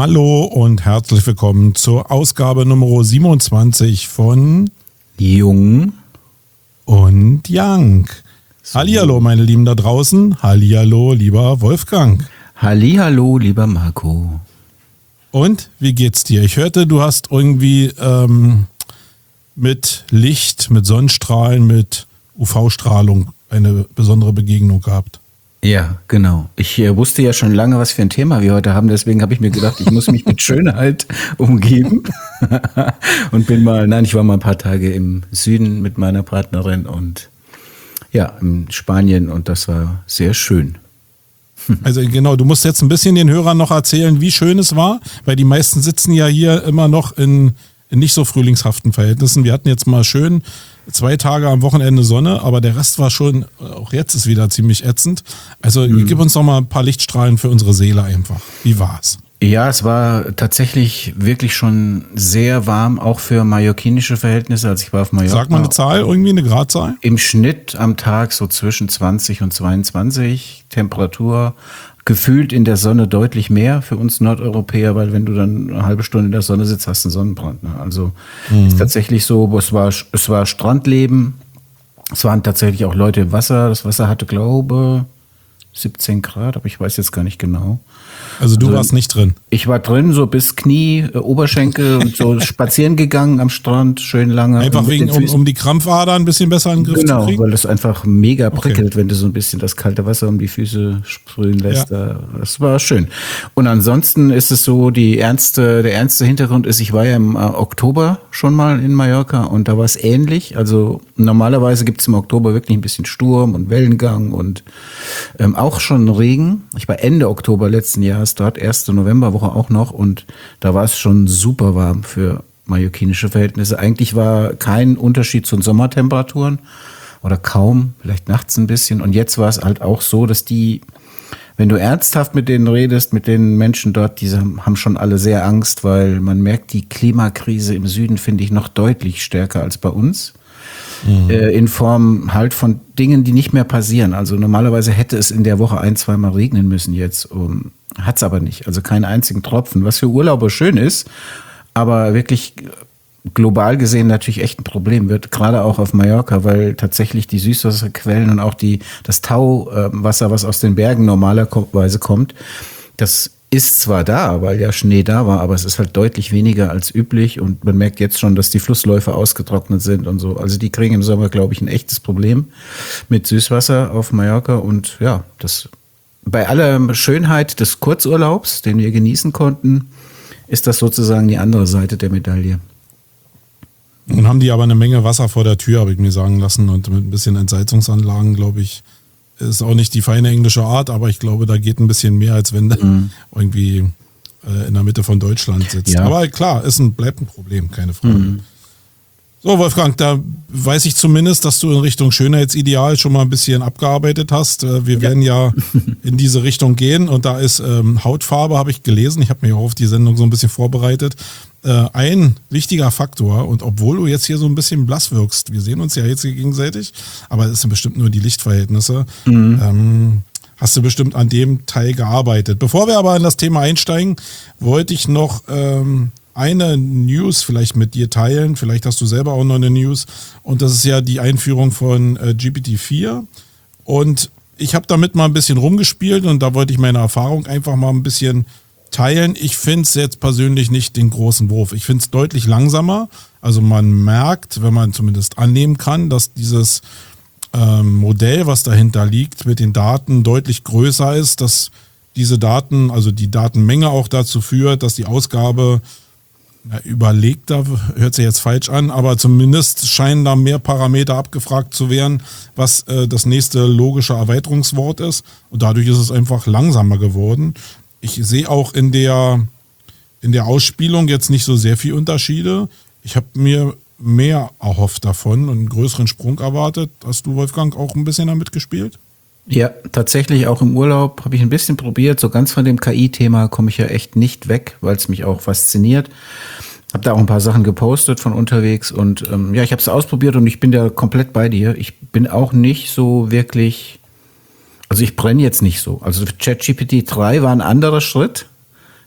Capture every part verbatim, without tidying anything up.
Hallo und herzlich willkommen zur Ausgabe Nummer siebenundzwanzig von Jung und Young. So. Hallihallo, meine Lieben da draußen. Hallihallo, lieber Wolfgang. Hallihallo, lieber Marco. Und wie geht's dir? Ich hörte, du hast irgendwie ähm, mit Licht, mit Sonnenstrahlen, mit U V-Strahlung eine besondere Begegnung gehabt. Ja, genau. Ich äh, wusste ja schon lange, was für ein Thema wir heute haben. Deswegen habe ich mir gedacht, ich muss mich mit Schönheit umgeben. Und bin mal, nein, ich war mal ein paar Tage im Süden mit meiner Partnerin und ja, in Spanien und das war sehr schön. Also genau, du musst jetzt ein bisschen den Hörern noch erzählen, wie schön es war, weil die meisten sitzen ja hier immer noch in, in nicht so frühlingshaften Verhältnissen. Wir hatten jetzt mal schön zwei Tage am Wochenende Sonne, aber der Rest war schon, auch jetzt ist wieder ziemlich ätzend. Also mhm. gib uns noch mal ein paar Lichtstrahlen für unsere Seele einfach. Wie war's? Ja, es war tatsächlich wirklich schon sehr warm, auch für mallorquinische Verhältnisse. Also ich war auf Mallorca. Sag mal eine Zahl, irgendwie eine Gradzahl? Im Schnitt am Tag so zwischen zwanzig und zweiundzwanzig. Temperatur gefühlt in der Sonne deutlich mehr für uns Nordeuropäer, weil wenn du dann eine halbe Stunde in der Sonne sitzt, hast du einen Sonnenbrand. Ne? Also mhm. ist tatsächlich so, es war, es war Strandleben. Es waren tatsächlich auch Leute im Wasser. Das Wasser hatte, glaube siebzehn Grad, aber ich weiß jetzt gar nicht genau. Also du also, warst nicht drin? Ich war drin, so bis Knie, äh, Oberschenkel und so spazieren gegangen am Strand, schön lange. Einfach wegen, um, um die Krampfader ein bisschen besser in den Griff genau, zu kriegen? Genau, weil das einfach mega prickelt, okay. wenn du so ein bisschen das kalte Wasser um die Füße sprühen lässt. Ja. Das war schön. Und ansonsten ist es so, die ernste, der ernste Hintergrund ist, ich war ja im äh, Oktober schon mal in Mallorca und da war es ähnlich. Also normalerweise gibt es im Oktober wirklich ein bisschen Sturm und Wellengang und ähm, auch schon Regen. Ich war Ende Oktober letzten Jahres dort, erste Novemberwoche auch noch und da war es schon super warm für mallorquinische Verhältnisse. Eigentlich war kein Unterschied zu den Sommertemperaturen oder kaum, vielleicht nachts ein bisschen und jetzt war es halt auch so, dass die, wenn du ernsthaft mit denen redest, mit den Menschen dort, die haben schon alle sehr Angst, weil man merkt, die Klimakrise im Süden finde ich noch deutlich stärker als bei uns. Mhm. In Form halt von Dingen, die nicht mehr passieren. Also normalerweise hätte es in der Woche ein, zweimal regnen müssen jetzt. Um, hat es aber nicht. Also keinen einzigen Tropfen. Was für Urlauber schön ist, aber wirklich global gesehen natürlich echt ein Problem wird. Gerade auch auf Mallorca, weil tatsächlich die Süßwasserquellen und auch die, das Tauwasser, was aus den Bergen normalerweise kommt, das ist zwar da, weil ja Schnee da war, aber es ist halt deutlich weniger als üblich und man merkt jetzt schon, dass die Flussläufe ausgetrocknet sind und so. Also die kriegen im Sommer, glaube ich, ein echtes Problem mit Süßwasser auf Mallorca und ja, das bei aller Schönheit des Kurzurlaubs, den wir genießen konnten, ist das sozusagen die andere Seite der Medaille. Nun haben die aber eine Menge Wasser vor der Tür, habe ich mir sagen lassen und mit ein bisschen Entsalzungsanlagen, glaube ich, ist auch nicht die feine englische Art, aber ich glaube, da geht ein bisschen mehr, als wenn du mhm. irgendwie äh, in der Mitte von Deutschland sitzt. Ja. Aber klar, ist ein, bleibt ein Problem, keine Frage. Mhm. So, Wolfgang, da weiß ich zumindest, dass du in Richtung Schönheitsideal schon mal ein bisschen abgearbeitet hast. Wir ja. werden ja in diese Richtung gehen und da ist ähm, Hautfarbe, habe ich gelesen. Ich habe mich auch auf die Sendung so ein bisschen vorbereitet. Äh, ein wichtiger Faktor und obwohl du jetzt hier so ein bisschen blass wirkst, wir sehen uns ja jetzt hier gegenseitig, aber es sind bestimmt nur die Lichtverhältnisse, mhm. ähm, hast du bestimmt an dem Teil gearbeitet. Bevor wir aber in das Thema einsteigen, wollte ich noch ähm, eine News vielleicht mit dir teilen. Vielleicht hast du selber auch noch eine News. Und das ist ja die Einführung von äh, G P T vier. Und ich habe damit mal ein bisschen rumgespielt und da wollte ich meine Erfahrung einfach mal ein bisschen teilen. Ich finde es jetzt persönlich nicht den großen Wurf. Ich finde es deutlich langsamer. Also man merkt, wenn man zumindest annehmen kann, dass dieses ähm, Modell, was dahinter liegt, mit den Daten deutlich größer ist, dass diese Daten, also die Datenmenge auch dazu führt, dass die Ausgabe na, überlegter, hört sich jetzt falsch an, aber zumindest scheinen da mehr Parameter abgefragt zu werden, was äh, das nächste logische Erweiterungswort ist. Und dadurch ist es einfach langsamer geworden. Ich sehe auch in der, in der Ausspielung jetzt nicht so sehr viel Unterschiede. Ich habe mir mehr erhofft davon und einen größeren Sprung erwartet. Hast du, Wolfgang, auch ein bisschen damit gespielt? Ja, tatsächlich auch im Urlaub habe ich ein bisschen probiert. So ganz von dem K I-Thema komme ich ja echt nicht weg, weil es mich auch fasziniert. Habe da auch ein paar Sachen gepostet von unterwegs und ähm, ja, ich habe es ausprobiert und ich bin da komplett bei dir. Ich bin auch nicht so wirklich, also ich brenne jetzt nicht so. Also ChatGPT drei war ein anderer Schritt.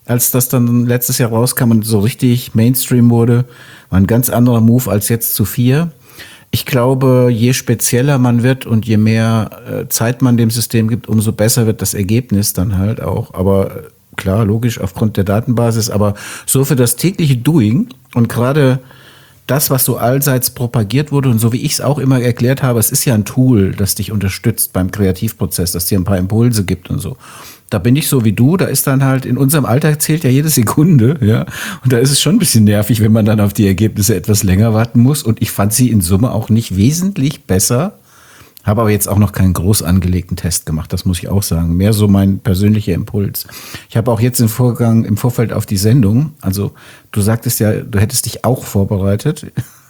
als das dann letztes Jahr rauskam und so richtig Mainstream wurde. War ein ganz anderer Move als jetzt zu vier. Ich glaube, je spezieller man wird und je mehr äh, Zeit man dem System gibt, umso besser wird das Ergebnis dann halt auch. Aber äh, klar, logisch, aufgrund der Datenbasis. Aber so für das tägliche Doing und gerade das, was so allseits propagiert wurde und so wie ich es auch immer erklärt habe, es ist ja ein Tool, das dich unterstützt beim Kreativprozess, das dir ein paar Impulse gibt und so. Da bin ich so wie du, da ist dann halt, in unserem Alltag zählt ja jede Sekunde, ja. Und da ist es schon ein bisschen nervig, wenn man dann auf die Ergebnisse etwas länger warten muss. Und ich fand sie in Summe auch nicht wesentlich besser, habe aber jetzt auch noch keinen groß angelegten Test gemacht, das muss ich auch sagen. Mehr so mein persönlicher Impuls. Ich habe auch jetzt im Vorgang, im Vorfeld auf die Sendung, also du sagtest ja, du hättest dich auch vorbereitet.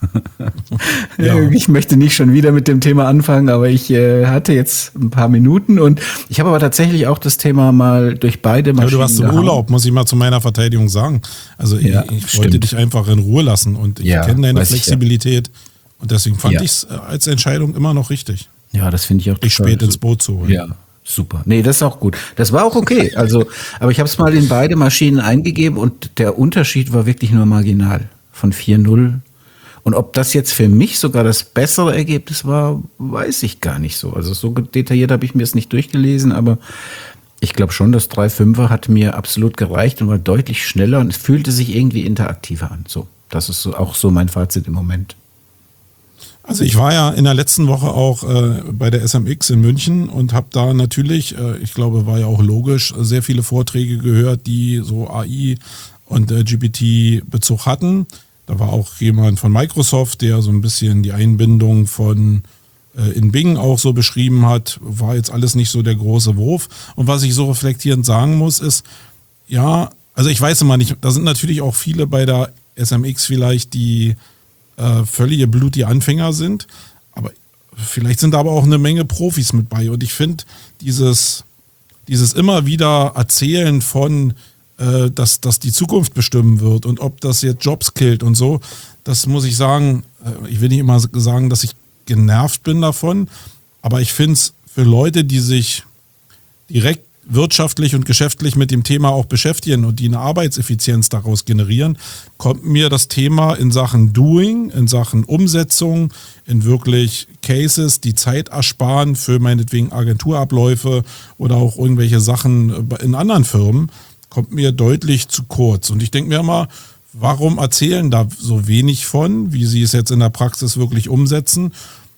Ja. Ich möchte nicht schon wieder mit dem Thema anfangen, aber ich äh, hatte jetzt ein paar Minuten und ich habe aber tatsächlich auch das Thema mal durch beide Maschinen. Ja, du warst im gehauen. Urlaub, muss ich mal zu meiner Verteidigung sagen. Also ja, ich, ich wollte dich einfach in Ruhe lassen und ich ja, kenne deine Ich, Flexibilität ja. und deswegen fand ja. ich es als Entscheidung immer noch richtig. Ja, das finde ich auch. Dich spät ins Boot zu holen. Ja. Super. Nee, das ist auch gut. Das war auch okay. Also, aber ich habe es mal in beide Maschinen eingegeben und der Unterschied war wirklich nur marginal von vier null. Und ob das jetzt für mich sogar das bessere Ergebnis war, weiß ich gar nicht so. Also so detailliert habe ich mir es nicht durchgelesen, aber ich glaube schon, das drei Fünfer hat mir absolut gereicht und war deutlich schneller und es fühlte sich irgendwie interaktiver an. So, das ist so, auch so mein Fazit im Moment. Also ich war ja in der letzten Woche auch äh, bei der S M X in München und habe da natürlich, äh, ich glaube, war ja auch logisch, sehr viele Vorträge gehört, die so A I und äh, G P T-Bezug hatten. Da war auch jemand von Microsoft, der so ein bisschen die Einbindung von äh, in Bing auch so beschrieben hat. War jetzt alles nicht so der große Wurf. Und was ich so reflektierend sagen muss, ist, ja, also ich weiß immer nicht, da sind natürlich auch viele bei der S M X vielleicht, die äh, völlige blutige Anfänger sind. Aber vielleicht sind da aber auch eine Menge Profis mit bei. Und ich finde, dieses, dieses immer wieder Erzählen von Dass, dass die Zukunft bestimmen wird und ob das jetzt Jobs killt und so, das muss ich sagen, ich will nicht immer sagen, dass ich genervt bin davon, aber ich finde es für Leute, die sich direkt wirtschaftlich und geschäftlich mit dem Thema auch beschäftigen und die eine Arbeitseffizienz daraus generieren, kommt mir das Thema in Sachen Doing, in Sachen Umsetzung, in wirklich Cases, die Zeit ersparen für meinetwegen Agenturabläufe oder auch irgendwelche Sachen in anderen Firmen, kommt mir deutlich zu kurz. Und ich denke mir immer, warum erzählen da so wenig von, wie sie es jetzt in der Praxis wirklich umsetzen?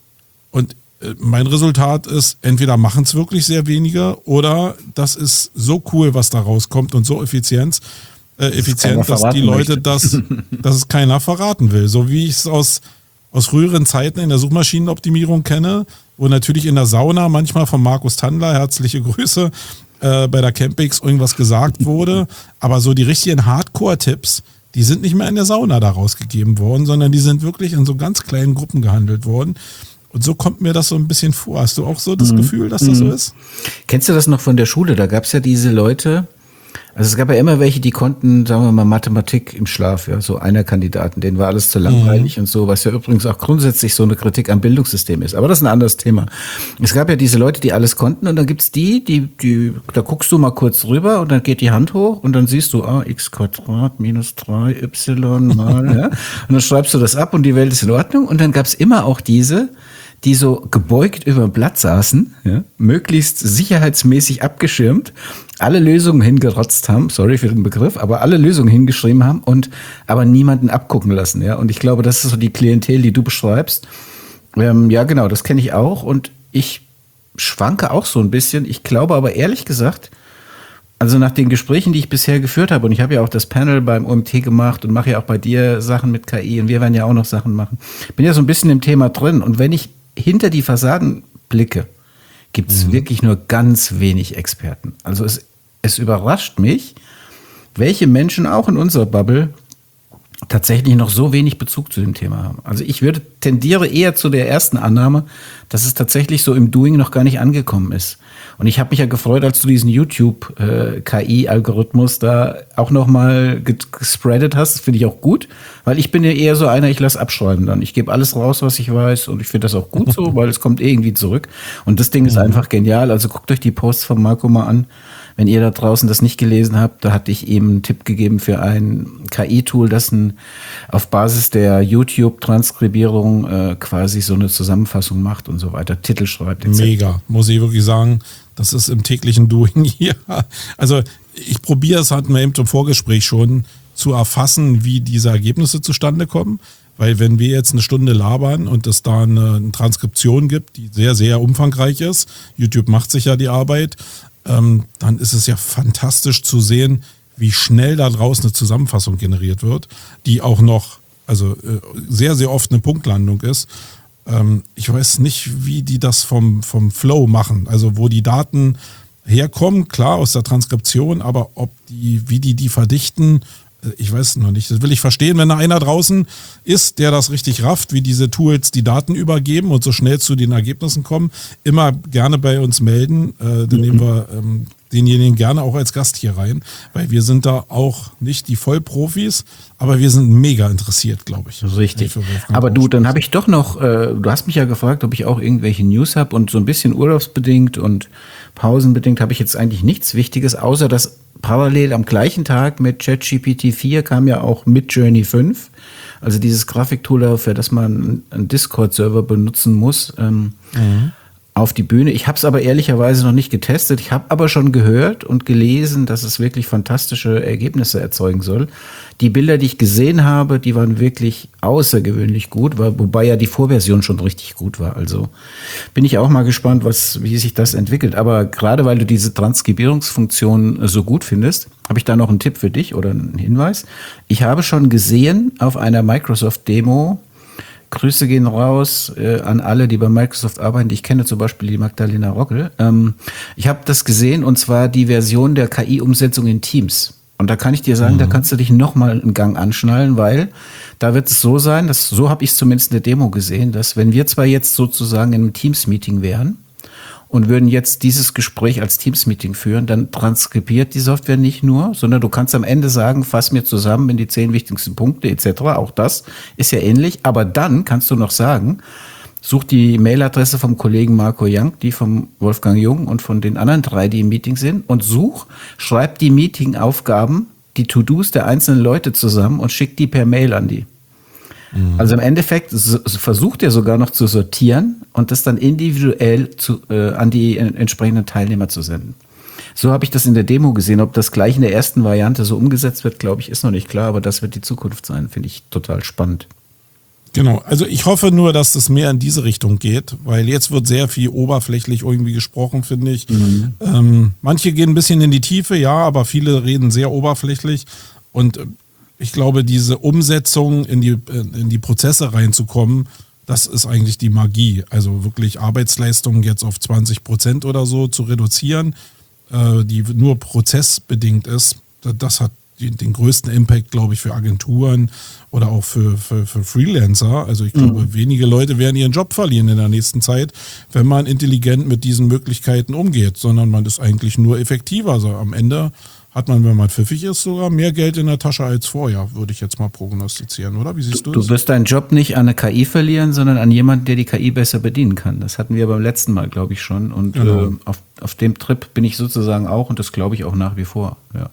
Und mein Resultat ist, entweder machen es wirklich sehr wenige oder das ist so cool, was da rauskommt und so effizient, äh, effizient, dass die Leute das, dass es keiner verraten will. So wie ich es aus, aus früheren Zeiten in der Suchmaschinenoptimierung kenne, wo natürlich in der Sauna manchmal von Markus Tandler, herzliche Grüße, bei der Campix irgendwas gesagt wurde, aber so die richtigen Hardcore-Tipps, die sind nicht mehr in der Sauna da rausgegeben worden, sondern die sind wirklich in so ganz kleinen Gruppen gehandelt worden. Und so kommt mir das so ein bisschen vor. Hast du auch so das mhm. Gefühl, dass das mhm. so ist? Kennst du das noch von der Schule? Da gab es ja diese Leute, also es gab ja immer welche, die konnten, sagen wir mal, Mathematik im Schlaf, ja, so einer Kandidaten, denen war alles zu langweilig mhm. und so, was ja übrigens auch grundsätzlich so eine Kritik am Bildungssystem ist. Aber das ist ein anderes Thema. Es gab ja diese Leute, die alles konnten und dann gibt's die, die, die, da guckst du mal kurz rüber und dann geht die Hand hoch und dann siehst du, ah, x Quadrat minus drei y mal, ja, und dann schreibst du das ab und die Welt ist in Ordnung und dann gab's immer auch diese, die so gebeugt über dem Blatt saßen, ja, möglichst sicherheitsmäßig abgeschirmt, alle Lösungen hingerotzt haben, sorry für den Begriff, aber alle Lösungen hingeschrieben haben und aber niemanden abgucken lassen. Ja, und ich glaube, das ist so die Klientel, die du beschreibst. Ähm, ja, genau, das kenne ich auch und ich schwanke auch so ein bisschen. Ich glaube aber ehrlich gesagt, also nach den Gesprächen, die ich bisher geführt habe, und ich habe ja auch das Panel beim O M T gemacht und mache ja auch bei dir Sachen mit K I und wir werden ja auch noch Sachen machen. Bin ja so ein bisschen im Thema drin und wenn ich hinter die Fassaden blicke, gibt es mhm. wirklich nur ganz wenig Experten. Also es, es überrascht mich, welche Menschen auch in unserer Bubble tatsächlich noch so wenig Bezug zu dem Thema haben. Also ich würde tendiere eher zu der ersten Annahme, dass es tatsächlich so im Doing noch gar nicht angekommen ist. Und ich habe mich ja gefreut, als du diesen YouTube-K I-Algorithmus da auch nochmal gespreadet hast. Das finde ich auch gut, weil ich bin ja eher so einer, ich lasse abschreiben dann. Ich gebe alles raus, was ich weiß und ich finde das auch gut so, weil es kommt irgendwie zurück. Und das Ding ist einfach genial. Also guckt euch die Posts von Marco mal an. Wenn ihr da draußen das nicht gelesen habt, da hatte ich eben einen Tipp gegeben für ein K I-Tool, das ein, auf Basis der YouTube-Transkribierung äh, quasi so eine Zusammenfassung macht und so weiter, Titel schreibt et cetera. Mega, muss ich wirklich sagen. Das ist im täglichen Doing hier. Also ich probiere es, hatten wir eben im Vorgespräch schon, zu erfassen, wie diese Ergebnisse zustande kommen. Weil wenn wir jetzt eine Stunde labern und es da eine, eine Transkription gibt, die sehr, sehr umfangreich ist, YouTube macht sich ja die Arbeit, ähm, dann ist es ja fantastisch zu sehen, wie schnell da draußen eine Zusammenfassung generiert wird, die auch noch, also äh, sehr, sehr oft eine Punktlandung ist. Ähm, ich weiß nicht, wie die das vom, vom Flow machen, also wo die Daten herkommen, klar aus der Transkription, aber ob die, wie die die verdichten, ich weiß noch nicht. Das will ich verstehen, wenn da einer draußen ist, der das richtig rafft, wie diese Tools die Daten übergeben und so schnell zu den Ergebnissen kommen. Immer gerne bei uns melden. Äh, dann mhm. nehmen wir ähm, denjenigen gerne auch als Gast hier rein, weil wir sind da auch nicht die Vollprofis, aber wir sind mega interessiert, glaube ich. Richtig. Aber du, dann habe ich doch noch, äh, du hast mich ja gefragt, ob ich auch irgendwelche News habe und so ein bisschen urlaubsbedingt und pausenbedingt habe ich jetzt eigentlich nichts Wichtiges, außer dass parallel am gleichen Tag mit ChatGPT vier kam ja auch Midjourney fünf, also dieses Grafiktool, für das man einen Discord-Server benutzen muss, ähm, mhm. auf die Bühne. Ich habe es aber ehrlicherweise noch nicht getestet. Ich habe aber schon gehört und gelesen, dass es wirklich fantastische Ergebnisse erzeugen soll. Die Bilder, die ich gesehen habe, die waren wirklich außergewöhnlich gut, wobei ja die Vorversion schon richtig gut war. Also bin ich auch mal gespannt, was, wie sich das entwickelt. Aber gerade weil du diese Transkribierungsfunktion so gut findest, habe ich da noch einen Tipp für dich oder einen Hinweis. Ich habe schon gesehen auf einer Microsoft-Demo, Grüße gehen raus äh, an alle, die bei Microsoft arbeiten. Ich kenne zum Beispiel die Magdalena Rockel. Ähm, ich habe das gesehen und zwar die Version der K I-Umsetzung in Teams. Und da kann ich dir sagen, mhm. da kannst du dich nochmal einen Gang anschnallen, weil da wird es so sein, dass, so habe ich es zumindest in der Demo gesehen, dass wenn wir zwar jetzt sozusagen in einem Teams-Meeting wären und würden jetzt dieses Gespräch als Teams-Meeting führen, dann transkribiert die Software nicht nur, sondern du kannst am Ende sagen, fass mir zusammen in die zehn wichtigsten Punkte et cetera. Auch das ist ja ähnlich. Aber dann kannst du noch sagen, such die Mailadresse vom Kollegen Marco Young, die vom Wolfgang Jung und von den anderen drei, die im Meeting sind, und such, schreib die Meeting-Aufgaben, die To-Dos der einzelnen Leute zusammen und schick die per Mail an die. Mhm. Also im Endeffekt so, versucht er sogar noch zu sortieren und das dann individuell zu, äh, an die entsprechenden Teilnehmer zu senden. So habe ich das in der Demo gesehen. Ob das gleich in der ersten Variante so umgesetzt wird, glaube ich, ist noch nicht klar, aber das wird die Zukunft sein, finde ich total spannend. Genau, also ich hoffe nur, dass das mehr in diese Richtung geht, weil jetzt wird sehr viel oberflächlich irgendwie gesprochen, finde ich. Mhm. Ähm, manche gehen ein bisschen in die Tiefe, ja, aber viele reden sehr oberflächlich und ich glaube, diese Umsetzung in die, in die Prozesse reinzukommen, das ist eigentlich die Magie. Also wirklich Arbeitsleistungen jetzt auf zwanzig Prozent oder so zu reduzieren, äh, die nur prozessbedingt ist, das hat den größten Impact, glaube ich, für Agenturen oder auch für, für, für Freelancer. Also ich glaube, mhm. wenige Leute werden ihren Job verlieren in der nächsten Zeit, wenn man intelligent mit diesen Möglichkeiten umgeht, sondern man ist eigentlich nur effektiver. Also am Ende hat man, wenn man pfiffig ist, sogar mehr Geld in der Tasche als vorher, würde ich jetzt mal prognostizieren, oder? Wie siehst du, du das? Du wirst deinen Job nicht an eine K I verlieren, sondern an jemanden, der die K I besser bedienen kann. Das hatten wir beim letzten Mal, glaube ich, schon. Und genau. äh, auf, auf dem Trip bin ich sozusagen auch und das glaube ich auch nach wie vor, ja.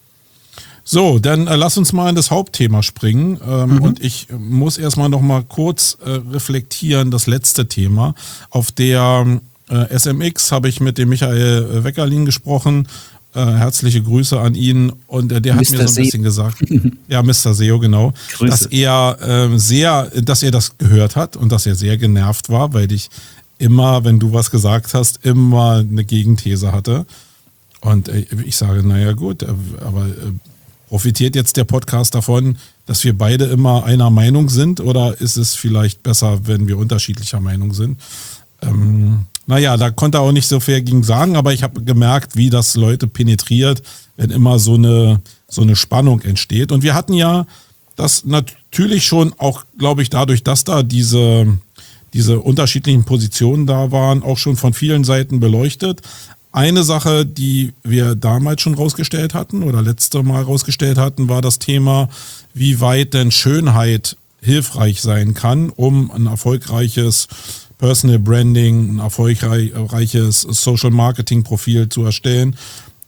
So, dann äh, lass uns mal in das Hauptthema springen. Ähm, mhm. Und ich muss erstmal noch mal kurz äh, reflektieren, das letzte Thema. Auf der äh, S M X habe ich mit dem Michael Weckerlin gesprochen. Äh, herzliche Grüße an ihn. Und äh, der hat Mister mir so ein bisschen gesagt, ja, Mister S E O, genau, Grüße. dass er äh, sehr, dass er das gehört hat und dass er sehr genervt war, weil ich immer, wenn du was gesagt hast, immer eine Gegenthese hatte. Und äh, ich sage, naja gut, äh, aber äh, profitiert jetzt der Podcast davon, dass wir beide immer einer Meinung sind, oder ist es vielleicht besser, wenn wir unterschiedlicher Meinung sind? Ähm, naja, da konnte er auch nicht so fair gegen sagen, aber ich habe gemerkt, wie das Leute penetriert, wenn immer so eine, so eine Spannung entsteht. Und wir hatten ja das natürlich schon auch, glaube ich, dadurch, dass da diese, diese unterschiedlichen Positionen da waren, auch schon von vielen Seiten beleuchtet. Eine Sache, die wir damals schon rausgestellt hatten oder letzte Mal rausgestellt hatten, war das Thema, wie weit denn Schönheit hilfreich sein kann, um ein erfolgreiches Personal Branding, ein erfolgreiches Social Marketing Profil zu erstellen.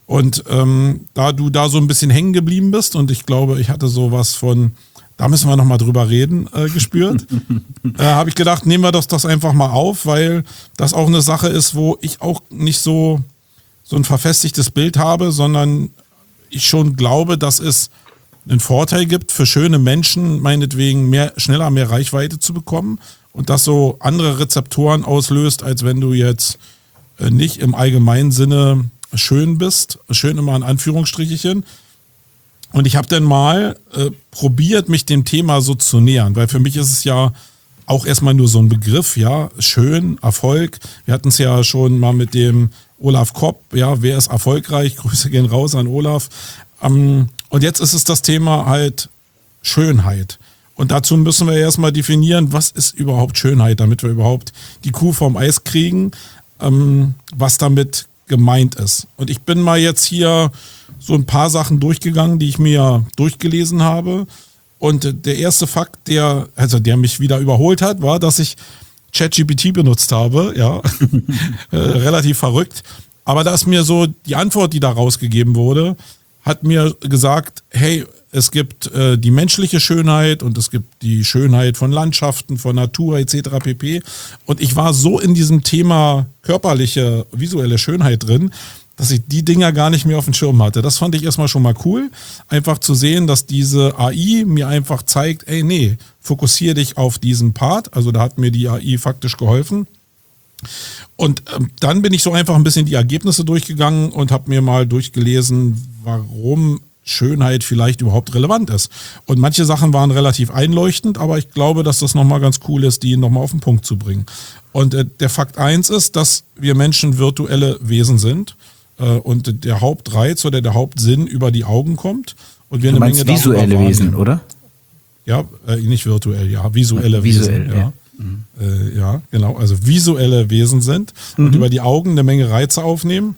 Und ähm, da du da so ein bisschen hängen geblieben bist und ich glaube, ich hatte sowas von, da müssen wir nochmal drüber reden, äh, gespürt, äh, habe ich gedacht, nehmen wir das, das einfach mal auf, weil das auch eine Sache ist, wo ich auch nicht so, so ein verfestigtes Bild habe, sondern ich schon glaube, dass es einen Vorteil gibt für schöne Menschen, meinetwegen mehr, schneller mehr Reichweite zu bekommen und das so andere Rezeptoren auslöst, als wenn du jetzt äh, nicht im allgemeinen Sinne schön bist, schön immer in Anführungsstrichen. Und ich habe dann mal äh, probiert, mich dem Thema so zu nähern, weil für mich ist es ja auch erstmal nur so ein Begriff, ja, schön, Erfolg. Wir hatten es ja schon mal mit dem Olaf Kopp, ja, wer ist erfolgreich? Grüße gehen raus an Olaf. Ähm, und jetzt ist es das Thema halt Schönheit. Und dazu müssen wir erstmal definieren, was ist überhaupt Schönheit, damit wir überhaupt die Kuh vom Eis kriegen, ähm, was damit gemeint ist. Und ich bin mal jetzt hier so ein paar Sachen durchgegangen, die ich mir durchgelesen habe. Und der erste Fakt, der, also der mich wieder überholt hat, war, dass ich ChatGPT benutzt habe. Ja, äh, relativ verrückt. Aber da ist mir so die Antwort, die da rausgegeben wurde, hat mir gesagt, hey, es gibt äh, die menschliche Schönheit und es gibt die Schönheit von Landschaften, von Natur et cetera pp. Und ich war so in diesem Thema körperliche, visuelle Schönheit drin, dass ich die Dinger gar nicht mehr auf dem Schirm hatte. Das fand ich erstmal schon mal cool, einfach zu sehen, dass diese A I mir einfach zeigt, ey, nee, fokussiere dich auf diesen Part. Also da hat mir die A I faktisch geholfen. Und ähm, dann bin ich so einfach ein bisschen die Ergebnisse durchgegangen und habe mir mal durchgelesen, warum Schönheit vielleicht überhaupt relevant ist. Und manche Sachen waren relativ einleuchtend, aber ich glaube, dass das nochmal ganz cool ist, die nochmal auf den Punkt zu bringen. Und äh, der Fakt eins ist, dass wir Menschen virtuelle Wesen sind äh, und der Hauptreiz oder der Hauptsinn über die Augen kommt. Und wir du eine meinst Menge visuelle Wesen, oder? Ja, äh, nicht virtuell, ja, visuelle Visuell, Wesen. Ja. ja. Mhm. Äh, ja, genau, also visuelle Wesen sind und Mhm. über die Augen eine Menge Reize aufnehmen.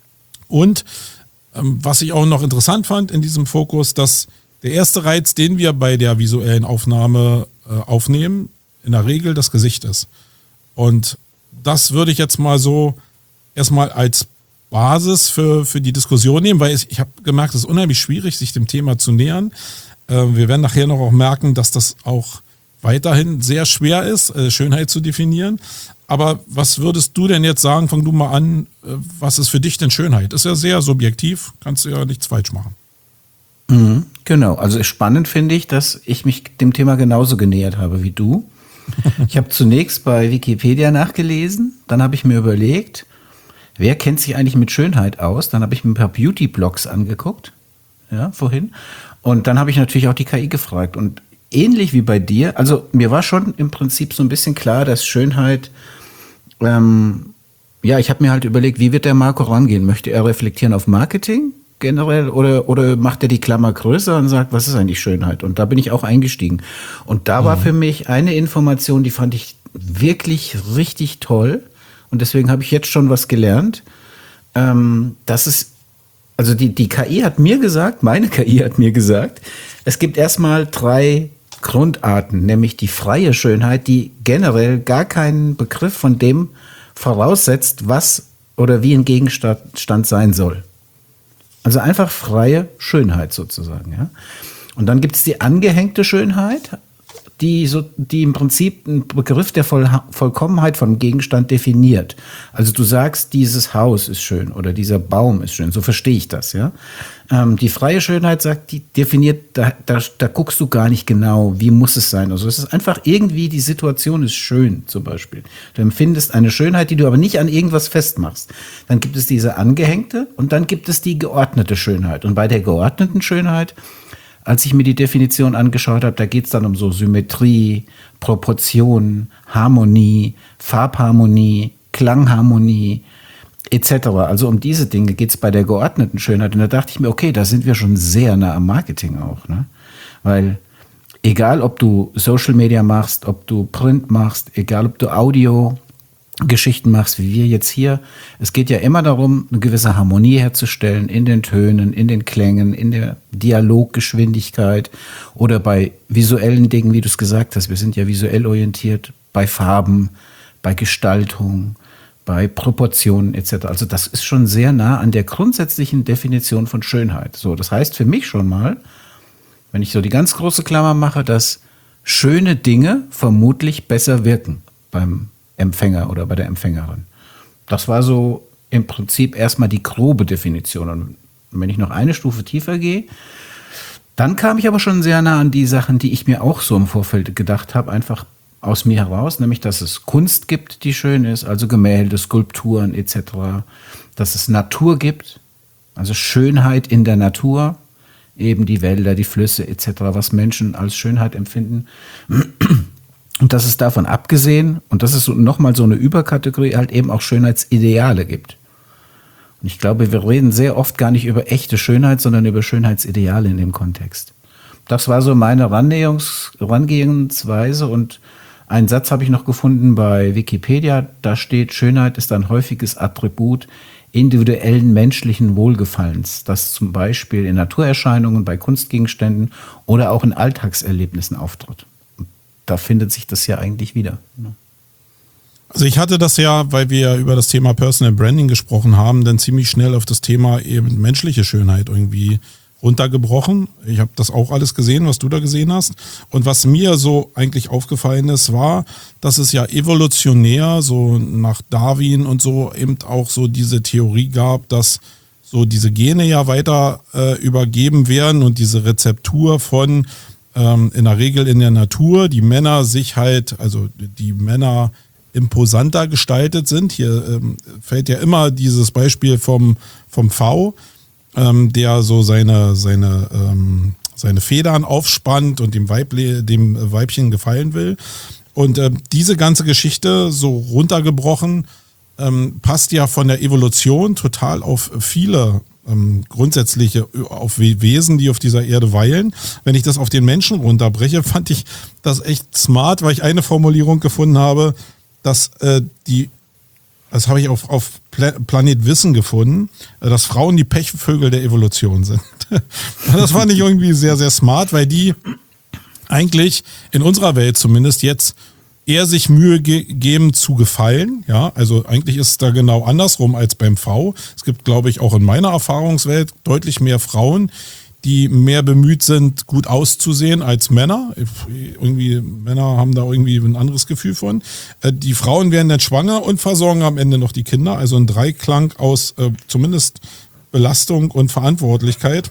Und ähm, was ich auch noch interessant fand in diesem Fokus, dass der erste Reiz, den wir bei der visuellen Aufnahme äh, aufnehmen, in der Regel das Gesicht ist. Und das würde ich jetzt mal so erstmal als Basis für, für die Diskussion nehmen, weil ich, ich habe gemerkt, es ist unheimlich schwierig, sich dem Thema zu nähern. Äh, wir werden nachher noch auch merken, dass das auch weiterhin sehr schwer ist, äh, Schönheit zu definieren. Aber was würdest du denn jetzt sagen, fang du mal an, äh, was ist für dich denn Schönheit? Ist ja sehr subjektiv, kannst du ja nichts falsch machen. Mhm, genau, also spannend finde ich, dass ich mich dem Thema genauso genähert habe wie du. Ich habe zunächst bei Wikipedia nachgelesen, dann habe ich mir überlegt, wer kennt sich eigentlich mit Schönheit aus? Dann habe ich mir ein paar Beauty-Blogs angeguckt, ja, vorhin. Und dann habe ich natürlich auch die K I gefragt. Und ähnlich wie bei dir, also mir war schon im Prinzip so ein bisschen klar, dass Schönheit, ähm, ja, ich habe mir halt überlegt, wie wird der Marco rangehen? Möchte er reflektieren auf Marketing generell oder, oder macht er die Klammer größer und sagt, was ist eigentlich Schönheit? Und da bin ich auch eingestiegen. Und da war für mich eine Information, die fand ich wirklich richtig toll. Und deswegen habe ich jetzt schon was gelernt. Ähm, das ist, also die, die K I hat mir gesagt, meine K I hat mir gesagt, es gibt erstmal drei Grundarten, nämlich die freie Schönheit, die generell gar keinen Begriff von dem voraussetzt, was oder wie ein Gegenstand sein soll. Also einfach freie Schönheit sozusagen. Ja? Und dann gibt es die angehängte Schönheit, die, so, die im Prinzip einen Begriff der Voll, Vollkommenheit vom Gegenstand definiert. Also du sagst, dieses Haus ist schön oder dieser Baum ist schön, so verstehe ich das. Ja? Ähm, die freie Schönheit sagt, die definiert, da, da, da guckst du gar nicht genau, wie muss es sein. Also es ist einfach irgendwie, die Situation ist schön zum Beispiel. Du empfindest eine Schönheit, die du aber nicht an irgendwas festmachst. Dann gibt es diese angehängte und dann gibt es die geordnete Schönheit. Und bei der geordneten Schönheit, als ich mir die Definition angeschaut habe, da geht es dann um so Symmetrie, Proportion, Harmonie, Farbharmonie, Klangharmonie et cetera. Also um diese Dinge geht es bei der geordneten Schönheit. Und da dachte ich mir, okay, da sind wir schon sehr nah am Marketing auch. Ne? Weil egal, ob du Social Media machst, ob du Print machst, egal, ob du Audio Geschichten machst, wie wir jetzt hier. Es geht ja immer darum, eine gewisse Harmonie herzustellen in den Tönen, in den Klängen, in der Dialoggeschwindigkeit oder bei visuellen Dingen, wie du es gesagt hast. Wir sind ja visuell orientiert, bei Farben, bei Gestaltung, bei Proportionen et cetera. Also das ist schon sehr nah an der grundsätzlichen Definition von Schönheit. So, das heißt für mich schon mal, wenn ich so die ganz große Klammer mache, dass schöne Dinge vermutlich besser wirken beim Empfänger oder bei der Empfängerin. Das war so im Prinzip erstmal die grobe Definition. Und wenn ich noch eine Stufe tiefer gehe, dann kam ich aber schon sehr nah an die Sachen, die ich mir auch so im Vorfeld gedacht habe, einfach aus mir heraus, nämlich, dass es Kunst gibt, die schön ist, also Gemälde, Skulpturen et cetera, dass es Natur gibt, also Schönheit in der Natur, eben die Wälder, die Flüsse et cetera, was Menschen als Schönheit empfinden. Und dass es davon abgesehen, und das ist so, nochmal so eine Überkategorie, halt eben auch Schönheitsideale gibt. Und ich glaube, wir reden sehr oft gar nicht über echte Schönheit, sondern über Schönheitsideale in dem Kontext. Das war so meine Herangehensweise, und einen Satz habe ich noch gefunden bei Wikipedia, da steht: Schönheit ist ein häufiges Attribut individuellen menschlichen Wohlgefallens, das zum Beispiel in Naturerscheinungen, bei Kunstgegenständen oder auch in Alltagserlebnissen auftritt. Und da findet sich das ja eigentlich wieder. Also ich hatte das ja, weil wir ja über das Thema Personal Branding gesprochen haben, dann ziemlich schnell auf das Thema eben menschliche Schönheit irgendwie runtergebrochen. Ich habe das auch alles gesehen, was du da gesehen hast. Und was mir so eigentlich aufgefallen ist, war, dass es ja evolutionär, so nach Darwin und so, eben auch so diese Theorie gab, dass so diese Gene ja weiter äh, übergeben werden und diese Rezeptur von ähm, in der Regel in der Natur, die Männer sich halt, also die Männer imposanter gestaltet sind. Hier ähm, fällt ja immer dieses Beispiel vom, vom V, ähm, der so seine, seine, ähm, seine Federn aufspannt und dem, Weible, dem Weibchen gefallen will. Und äh, diese ganze Geschichte, so runtergebrochen, ähm, passt ja von der Evolution total auf viele ähm, grundsätzliche, auf Wesen, die auf dieser Erde weilen. Wenn ich das auf den Menschen runterbreche, fand ich das echt smart, weil ich eine Formulierung gefunden habe, dass äh, die, das habe ich auf, auf Pla- Planet Wissen gefunden, äh, dass Frauen die Pechvögel der Evolution sind. Das fand ich irgendwie sehr, sehr smart, weil die eigentlich in unserer Welt zumindest jetzt eher sich Mühe ge- geben zu gefallen. Ja, also eigentlich ist es da genau andersrum als beim V. Es gibt, glaube ich, auch in meiner Erfahrungswelt deutlich mehr Frauen, die mehr bemüht sind, gut auszusehen als Männer. Irgendwie, Männer haben da irgendwie ein anderes Gefühl von. Die Frauen werden dann schwanger und versorgen am Ende noch die Kinder. Also ein Dreiklang aus äh, zumindest Belastung und Verantwortlichkeit.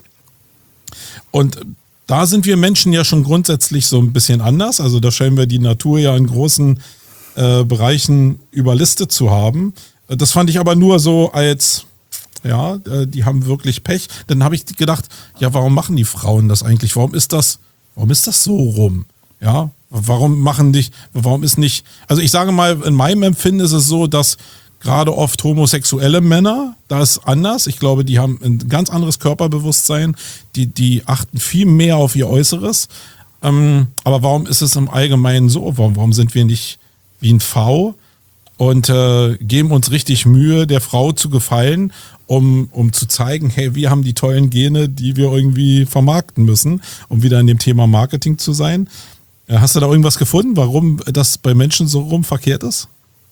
Und da sind wir Menschen ja schon grundsätzlich so ein bisschen anders. Also da scheinen wir die Natur ja in großen äh, Bereichen überlistet zu haben. Das fand ich aber nur so als... Ja, die haben wirklich Pech. Dann habe ich gedacht, ja, warum machen die Frauen das eigentlich? Warum ist das, warum ist das so rum? Ja, warum machen die, warum ist nicht, also ich sage mal, in meinem Empfinden ist es so, dass gerade oft homosexuelle Männer, da ist anders. Ich glaube, die haben ein ganz anderes Körperbewusstsein. Die, die achten viel mehr auf ihr Äußeres. Ähm, aber warum ist es im Allgemeinen so? Warum, warum sind wir nicht wie ein V? Und äh, geben uns richtig Mühe, der Frau zu gefallen, um, um zu zeigen, hey, wir haben die tollen Gene, die wir irgendwie vermarkten müssen, um wieder in dem Thema Marketing zu sein. Äh, hast du da irgendwas gefunden, warum das bei Menschen so rum verkehrt ist?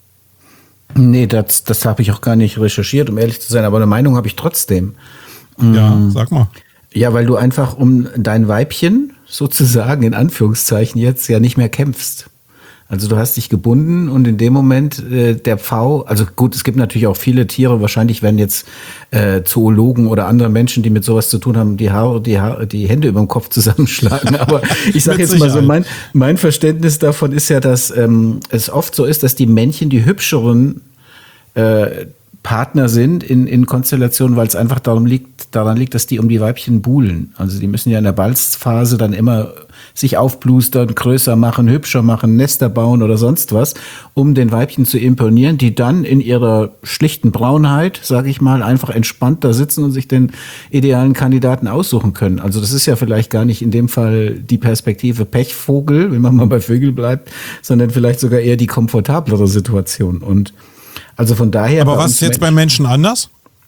Nee, das, das habe ich auch gar nicht recherchiert, um ehrlich zu sein, aber eine Meinung habe ich trotzdem. Ja, sag mal. Ja, weil du einfach um dein Weibchen sozusagen, in Anführungszeichen jetzt, ja nicht mehr kämpfst. Also du hast dich gebunden und in dem Moment äh, der Pfau, also gut, es gibt natürlich auch viele Tiere, wahrscheinlich werden jetzt äh, Zoologen oder andere Menschen, die mit sowas zu tun haben, die Haare, die Haare, die Hände über dem Kopf zusammenschlagen. Aber ich sage jetzt mal so, mein, mein Verständnis davon ist ja, dass ähm, es oft so ist, dass die Männchen die hübscheren äh, Partner sind in, in Konstellationen, weil es einfach darum liegt, daran liegt, dass die um die Weibchen buhlen. Also die müssen ja in der Balzphase dann immer sich aufblustern, größer machen, hübscher machen, Nester bauen oder sonst was, um den Weibchen zu imponieren, die dann in ihrer schlichten Braunheit, sage ich mal, einfach entspannt da sitzen und sich den idealen Kandidaten aussuchen können. Also das ist ja vielleicht gar nicht in dem Fall die Perspektive Pechvogel, wenn man mal bei Vögel bleibt, sondern vielleicht sogar eher die komfortablere Situation. Und also von daher. Aber was ist jetzt bei Menschen anders?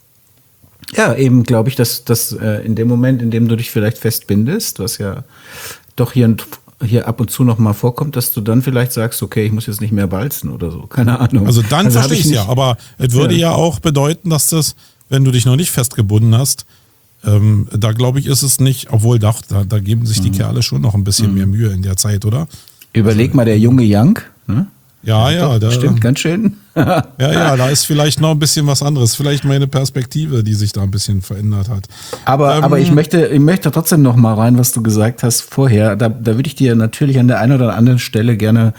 Ja, eben glaube ich, dass, dass äh, in dem Moment, in dem du dich vielleicht festbindest, was ja doch hier ein hier ab und zu noch mal vorkommt, dass du dann vielleicht sagst, okay, ich muss jetzt nicht mehr walzen oder so, keine Ahnung. Also dann also verstehe ich es ja, aber es würde ja. ja auch bedeuten, dass das, wenn du dich noch nicht festgebunden hast, ähm, da glaube ich, ist es nicht, obwohl doch, da, da geben sich die mhm. Kerle schon noch ein bisschen mhm. mehr Mühe in der Zeit, oder? Überleg also, mal, der junge Young, ne? Ja, ja. Das stimmt ganz schön. ja, ja, da ist vielleicht noch ein bisschen was anderes. Vielleicht meine Perspektive, die sich da ein bisschen verändert hat. Aber, ähm, aber ich möchte, ich möchte trotzdem noch mal rein, was du gesagt hast vorher. Da, da würde ich dir natürlich an der einen oder anderen Stelle gerne,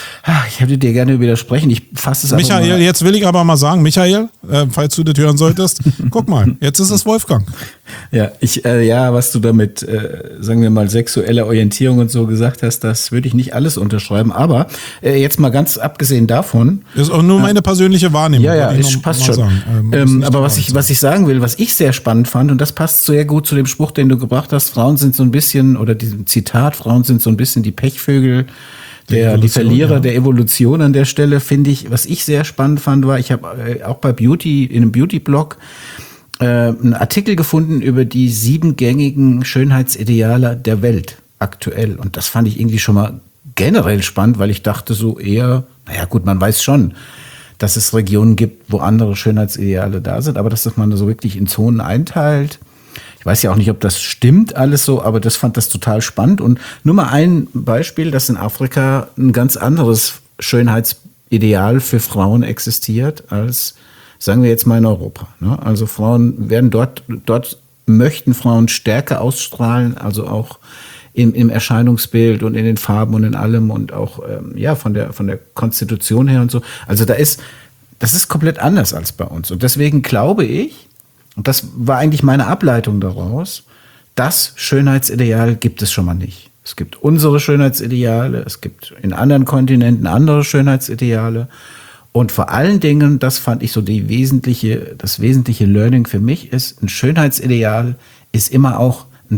ich würde dir gerne widersprechen. Ich fasse es Michael, mal. Jetzt will ich aber mal sagen, Michael, äh, falls du das hören solltest, guck mal, jetzt ist es Wolfgang. Ja, ich, äh, ja, was du damit, äh, sagen wir mal, sexuelle Orientierung und so gesagt hast, das würde ich nicht alles unterschreiben. Aber äh, jetzt mal ganz abgesehen davon. Das ist auch nur meine persönliche Wahrnehmung. Ja, ja, ist, passt schon. Ähm, ähm, aber was ich, was ich sagen will, was ich sehr spannend fand, und das passt sehr gut zu dem Spruch, den du gebracht hast, Frauen sind so ein bisschen, oder diesem Zitat, Frauen sind so ein bisschen die Pechvögel, der, die Verlierer ja. der Evolution an der Stelle, finde ich. Was ich sehr spannend fand, war, ich habe äh, auch bei Beauty, in einem Beauty-Blog, äh, einen Artikel gefunden über die sieben gängigen Schönheitsideale der Welt aktuell. Und das fand ich irgendwie schon mal generell spannend, weil ich dachte so eher, naja gut, man weiß schon, dass es Regionen gibt, wo andere Schönheitsideale da sind, aber dass das man so wirklich in Zonen einteilt. Ich weiß ja auch nicht, ob das stimmt alles so, aber das fand das total spannend. Und nur mal ein Beispiel, dass in Afrika ein ganz anderes Schönheitsideal für Frauen existiert als, sagen wir jetzt mal, in Europa. Also Frauen werden dort, dort möchten Frauen stärker ausstrahlen, also auch im, im Erscheinungsbild und in den Farben und in allem und auch ähm, ja von der von der Konstitution her und so. Also da ist, das ist komplett anders als bei uns. Und deswegen glaube ich, und das war eigentlich meine Ableitung daraus, das Schönheitsideal gibt es schon mal nicht. Es gibt unsere Schönheitsideale, es gibt in anderen Kontinenten andere Schönheitsideale. Und vor allen Dingen, das fand ich so die wesentliche, das wesentliche Learning für mich ist, ein Schönheitsideal ist immer auch ein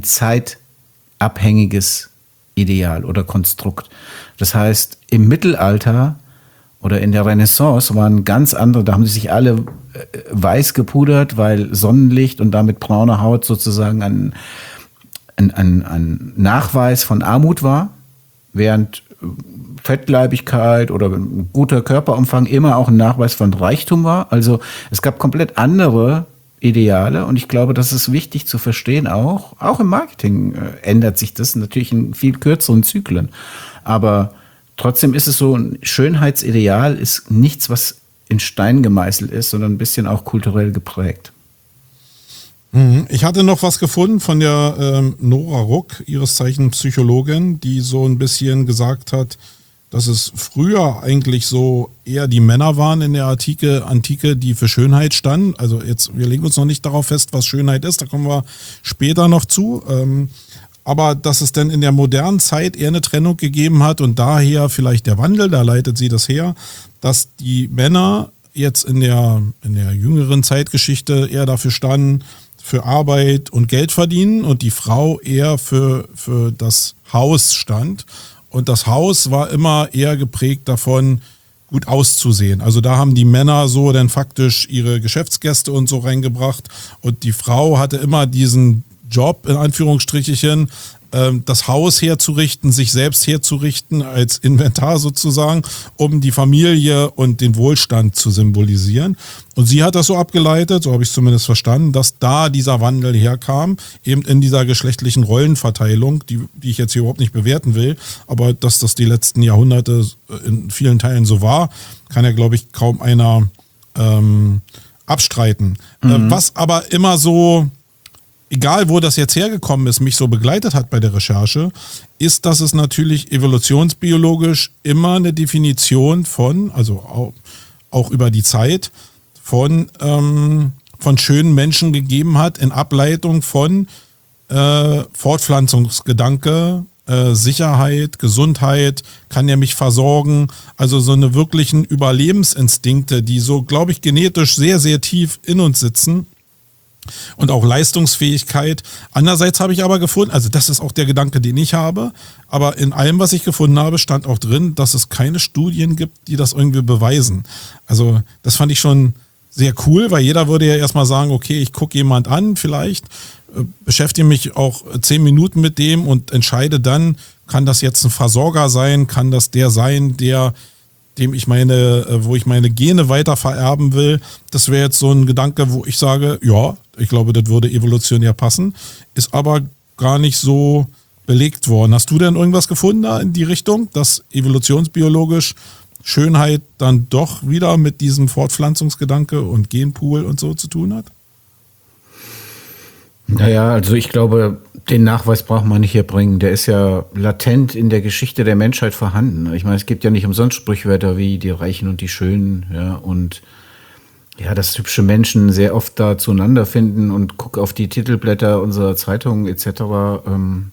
zeitabhängiges Ideal oder Konstrukt. Das heißt, im Mittelalter oder in der Renaissance waren ganz andere, da haben sie sich alle weiß gepudert, weil Sonnenlicht und damit braune Haut sozusagen ein, ein, ein, ein Nachweis von Armut war, während Fettleibigkeit oder ein guter Körperumfang immer auch ein Nachweis von Reichtum war. Also es gab komplett andere Ideale und ich glaube, das ist wichtig zu verstehen auch. Auch im Marketing äh, ändert sich das natürlich in viel kürzeren Zyklen. Aber trotzdem ist es so, ein Schönheitsideal ist nichts, was in Stein gemeißelt ist, sondern ein bisschen auch kulturell geprägt. Ich hatte noch was gefunden von der ähm, Nora Ruck, ihres Zeichen Psychologin, die so ein bisschen gesagt hat, dass es früher eigentlich so eher die Männer waren in der Antike, Antike, die für Schönheit standen. Also jetzt, wir legen uns noch nicht darauf fest, was Schönheit ist, da kommen wir später noch zu. Ähm, aber dass es dann in der modernen Zeit eher eine Trennung gegeben hat und daher vielleicht der Wandel, da leitet sie das her, dass die Männer jetzt in der, in der jüngeren Zeitgeschichte eher dafür standen, für Arbeit und Geld verdienen und die Frau eher für, für das Haus stand. Und das Haus war immer eher geprägt davon, gut auszusehen. Also da haben die Männer so dann faktisch ihre Geschäftsgäste und so reingebracht und die Frau hatte immer diesen Job, in Anführungsstrichen, das Haus herzurichten, sich selbst herzurichten als Inventar sozusagen, um die Familie und den Wohlstand zu symbolisieren. Und sie hat das so abgeleitet, so habe ich es zumindest verstanden, dass da dieser Wandel herkam, eben in dieser geschlechtlichen Rollenverteilung, die, die ich jetzt hier überhaupt nicht bewerten will, aber dass das die letzten Jahrhunderte in vielen Teilen so war, kann ja, glaube ich, kaum einer ähm, abstreiten. Mhm. Äh, was aber immer so, egal wo das jetzt hergekommen ist, mich so begleitet hat bei der Recherche, ist, dass es natürlich evolutionsbiologisch immer eine Definition von, also auch, auch über die Zeit, von, ähm, von schönen Menschen gegeben hat, in Ableitung von äh, Fortpflanzungsgedanke, äh, Sicherheit, Gesundheit, kann er mich versorgen, also so eine wirklichen Überlebensinstinkte, die so, glaube ich, genetisch sehr, sehr tief in uns sitzen. Und auch Leistungsfähigkeit. Andererseits habe ich aber gefunden, also das ist auch der Gedanke, den ich habe, aber in allem, was ich gefunden habe, stand auch drin, dass es keine Studien gibt, die das irgendwie beweisen. Also das fand ich schon sehr cool, weil jeder würde ja erstmal sagen, okay, ich gucke jemand an vielleicht, äh, beschäftige mich auch zehn Minuten mit dem und entscheide dann, kann das jetzt ein Versorger sein, kann das der sein, der dem ich meine, wo ich meine Gene weiter vererben will. Das wäre jetzt so ein Gedanke, wo ich sage, ja, ich glaube, das würde evolutionär passen, ist aber gar nicht so belegt worden. Hast du denn irgendwas gefunden da in die Richtung, dass evolutionsbiologisch Schönheit dann doch wieder mit diesem Fortpflanzungsgedanke und Genpool und so zu tun hat? Naja, also ich glaube, den Nachweis braucht man nicht erbringen. Der ist ja latent in der Geschichte der Menschheit vorhanden. Ich meine, es gibt ja nicht umsonst Sprichwörter wie die Reichen und die Schönen, ja, und ja, dass hübsche Menschen sehr oft da zueinander finden und guck auf die Titelblätter unserer Zeitungen et cetera. Ähm,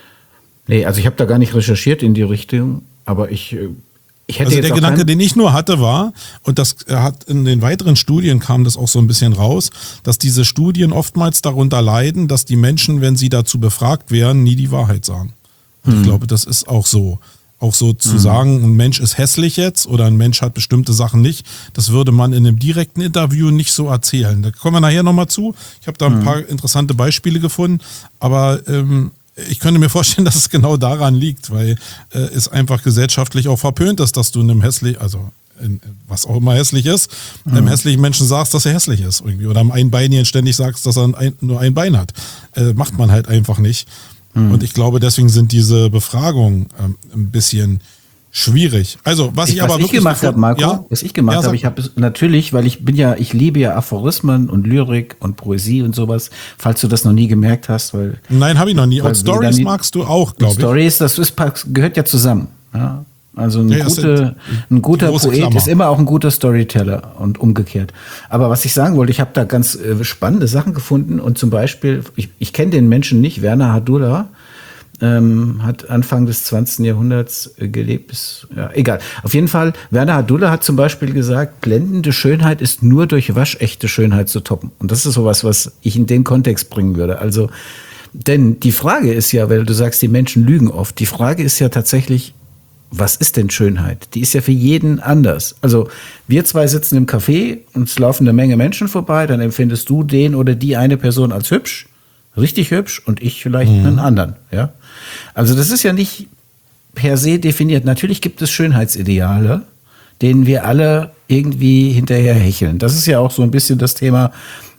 nee, also ich habe da gar nicht recherchiert in die Richtung, aber ich Ich hätte also jetzt der Gedanke, den ich nur hatte, war, und das hat in den weiteren Studien kam das auch so ein bisschen raus, dass diese Studien oftmals darunter leiden, dass die Menschen, wenn sie dazu befragt werden, nie die Wahrheit sagen. Und hm. ich glaube, das ist auch so. Auch so zu hm. sagen, ein Mensch ist hässlich jetzt oder ein Mensch hat bestimmte Sachen nicht, das würde man in einem direkten Interview nicht so erzählen. Da kommen wir nachher nochmal zu. Ich habe da ein hm. paar interessante Beispiele gefunden, aber ähm, ich könnte mir vorstellen, dass es genau daran liegt, weil äh, es einfach gesellschaftlich auch verpönt ist, dass du einem hässlich, also in, was auch immer hässlich ist, mhm. einem hässlichen Menschen sagst, dass er hässlich ist irgendwie. Oder einem Einbeinigen ständig sagst, dass er ein, nur ein Bein hat. Äh, macht man halt einfach nicht. Mhm. Und ich glaube, deswegen sind diese Befragungen ähm, ein bisschen schwierig. Also, was ich, ich aber was wirklich ich gemacht habe, Marco, ja? was ich gemacht ja, habe, ich habe natürlich, weil ich bin ja, ich liebe ja Aphorismen und Lyrik und Poesie und sowas, falls du das noch nie gemerkt hast, weil Nein, habe ich noch nie. Und Stories magst du auch, glaube ich. Stories, das ist, gehört ja zusammen. Ja? Also ein, ja, gute, ein guter Poet Klammer. Ist immer auch ein guter Storyteller und umgekehrt. Aber was ich sagen wollte, ich habe da ganz äh, spannende Sachen gefunden und zum Beispiel, ich, ich kenne den Menschen nicht, Werner Hadula, Ähm, hat Anfang des zwanzigsten Jahrhunderts äh, gelebt. Bis, ja, egal. Auf jeden Fall, Werner Hadula hat zum Beispiel gesagt, blendende Schönheit ist nur durch waschechte Schönheit zu toppen. Und das ist sowas, was ich in den Kontext bringen würde. Also, denn die Frage ist ja, weil du sagst, die Menschen lügen oft, die Frage ist ja tatsächlich, was ist denn Schönheit? Die ist ja für jeden anders. Also, wir zwei sitzen im Café und es laufen eine Menge Menschen vorbei, dann empfindest du den oder die eine Person als hübsch, richtig hübsch und ich vielleicht mhm. einen anderen, ja. Also das ist ja nicht per se definiert. Natürlich gibt es Schönheitsideale, denen wir alle irgendwie hinterher hecheln. Das ist ja auch so ein bisschen das Thema,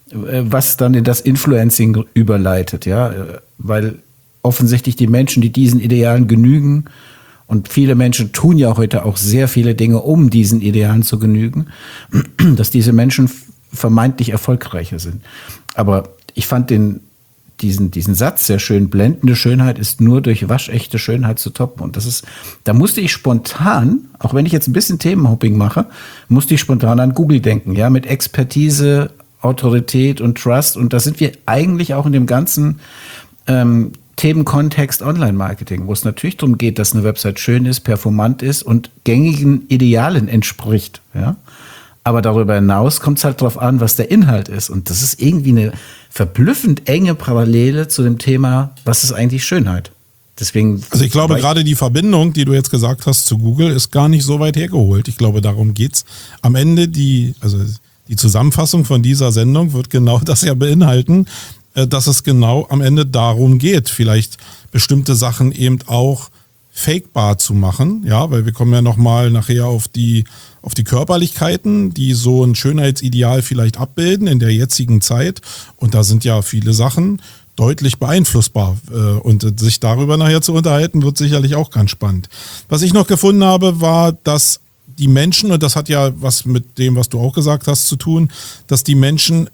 was dann in das Influencing überleitet, ja, weil offensichtlich die Menschen, die diesen Idealen genügen, und viele Menschen tun ja heute auch sehr viele Dinge, um diesen Idealen zu genügen, dass diese Menschen vermeintlich erfolgreicher sind. Aber ich fand den diesen, diesen Satz sehr schön, blendende Schönheit ist nur durch waschechte Schönheit zu toppen. Und das ist, da musste ich spontan, auch wenn ich jetzt ein bisschen Themenhopping mache, musste ich spontan an Google denken, ja, mit Expertise, Autorität und Trust. Und da sind wir eigentlich auch in dem ganzen ähm, Themenkontext Online-Marketing, wo es natürlich darum geht, dass eine Website schön ist, performant ist und gängigen Idealen entspricht, ja. Aber darüber hinaus kommt es halt drauf an, was der Inhalt ist. Und das ist irgendwie eine verblüffend enge Parallele zu dem Thema, was ist eigentlich Schönheit? Deswegen. Also ich glaube, gerade die Verbindung, die du jetzt gesagt hast zu Google, ist gar nicht so weit hergeholt. Ich glaube, darum geht's. Am Ende die, also die Zusammenfassung von dieser Sendung wird genau das ja beinhalten, dass es genau am Ende darum geht, vielleicht bestimmte Sachen eben auch fakebar zu machen, ja, weil wir kommen ja nochmal nachher auf die, auf die Körperlichkeiten, die so ein Schönheitsideal vielleicht abbilden in der jetzigen Zeit. Und da sind ja viele Sachen deutlich beeinflussbar. Und sich darüber nachher zu unterhalten, wird sicherlich auch ganz spannend. Was ich noch gefunden habe, war, dass die Menschen, und das hat ja was mit dem, was du auch gesagt hast, zu tun, dass die Menschen,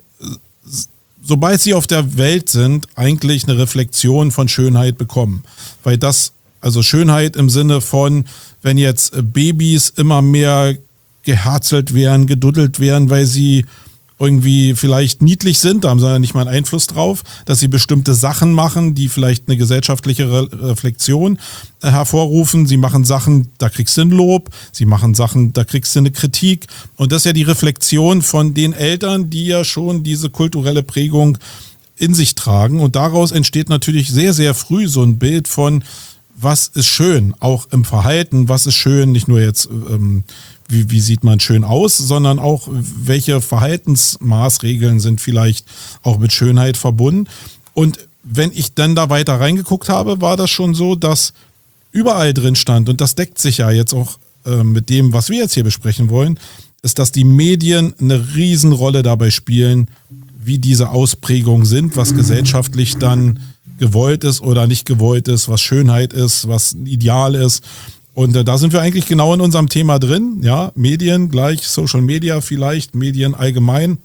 sobald sie auf der Welt sind, eigentlich eine Reflexion von Schönheit bekommen. Weil das, also Schönheit im Sinne von, wenn jetzt Babys immer mehr geherzelt werden, geduddelt werden, weil sie irgendwie vielleicht niedlich sind, da haben sie ja nicht mal einen Einfluss drauf, dass sie bestimmte Sachen machen, die vielleicht eine gesellschaftliche Re- Reflexion äh, hervorrufen. Sie machen Sachen, da kriegst du ein Lob, sie machen Sachen, da kriegst du eine Kritik. Und das ist ja die Reflexion von den Eltern, die ja schon diese kulturelle Prägung in sich tragen. Und daraus entsteht natürlich sehr, sehr früh so ein Bild von, was ist schön, auch im Verhalten, was ist schön, nicht nur jetzt, ähm, wie, wie sieht man schön aus, sondern auch, welche Verhaltensmaßregeln sind vielleicht auch mit Schönheit verbunden. Und wenn ich dann da weiter reingeguckt habe, war das schon so, dass überall drin stand, und das deckt sich ja jetzt auch äh, mit dem, was wir jetzt hier besprechen wollen, ist, dass die Medien eine Riesenrolle dabei spielen, wie diese Ausprägungen sind, was gesellschaftlich dann gewollt ist oder nicht gewollt ist, was Schönheit ist, was ein Ideal ist. Und äh, da sind wir eigentlich genau in unserem Thema drin. Ja, Medien gleich Social Media vielleicht, Medien allgemein.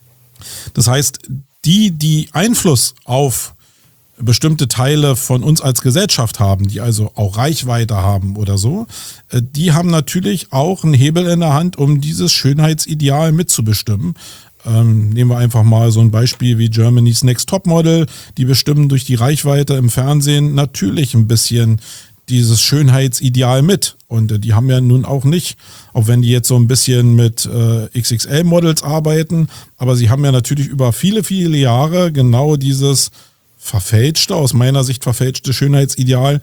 Das heißt, die, die Einfluss auf bestimmte Teile von uns als Gesellschaft haben, die also auch Reichweite haben oder so, äh, die haben natürlich auch einen Hebel in der Hand, um dieses Schönheitsideal mitzubestimmen. Ähm, nehmen wir einfach mal so ein Beispiel wie Germany's Next Topmodel. Die bestimmen durch die Reichweite im Fernsehen natürlich ein bisschen dieses Schönheitsideal mit. Und äh, die haben ja nun auch nicht, auch wenn die jetzt so ein bisschen mit äh, X X L-Models arbeiten, aber sie haben ja natürlich über viele, viele Jahre genau dieses verfälschte, aus meiner Sicht verfälschte Schönheitsideal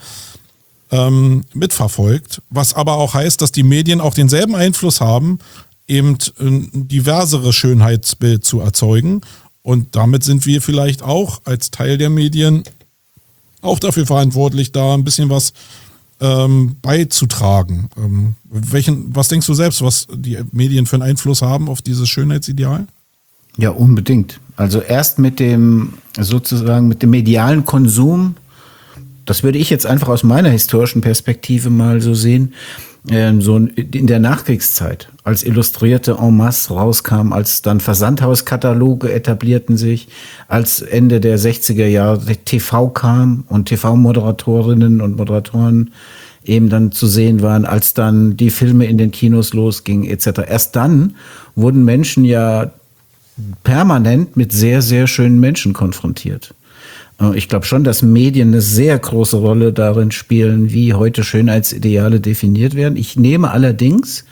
ähm, mitverfolgt. Was aber auch heißt, dass die Medien auch denselben Einfluss haben, eben ein diverseres Schönheitsbild zu erzeugen. Und damit sind wir vielleicht auch als Teil der Medien auch dafür verantwortlich, da ein bisschen was ähm, beizutragen. Ähm, welchen, was denkst du selbst, was die Medien für einen Einfluss haben auf dieses Schönheitsideal? Ja, unbedingt. Also erst mit dem, sozusagen mit dem medialen Konsum, das würde ich jetzt einfach aus meiner historischen Perspektive mal so sehen, so in der Nachkriegszeit, als Illustrierte en masse rauskam, als dann Versandhauskataloge etablierten sich, als Ende der sechziger Jahre T V kam und T V-Moderatorinnen und Moderatoren eben dann zu sehen waren, als dann die Filme in den Kinos losgingen et cetera. Erst dann wurden Menschen ja permanent mit sehr, sehr schönen Menschen konfrontiert. Ich glaube schon, dass Medien eine sehr große Rolle darin spielen, wie heute Schönheitsideale definiert werden. Ich nehme allerdings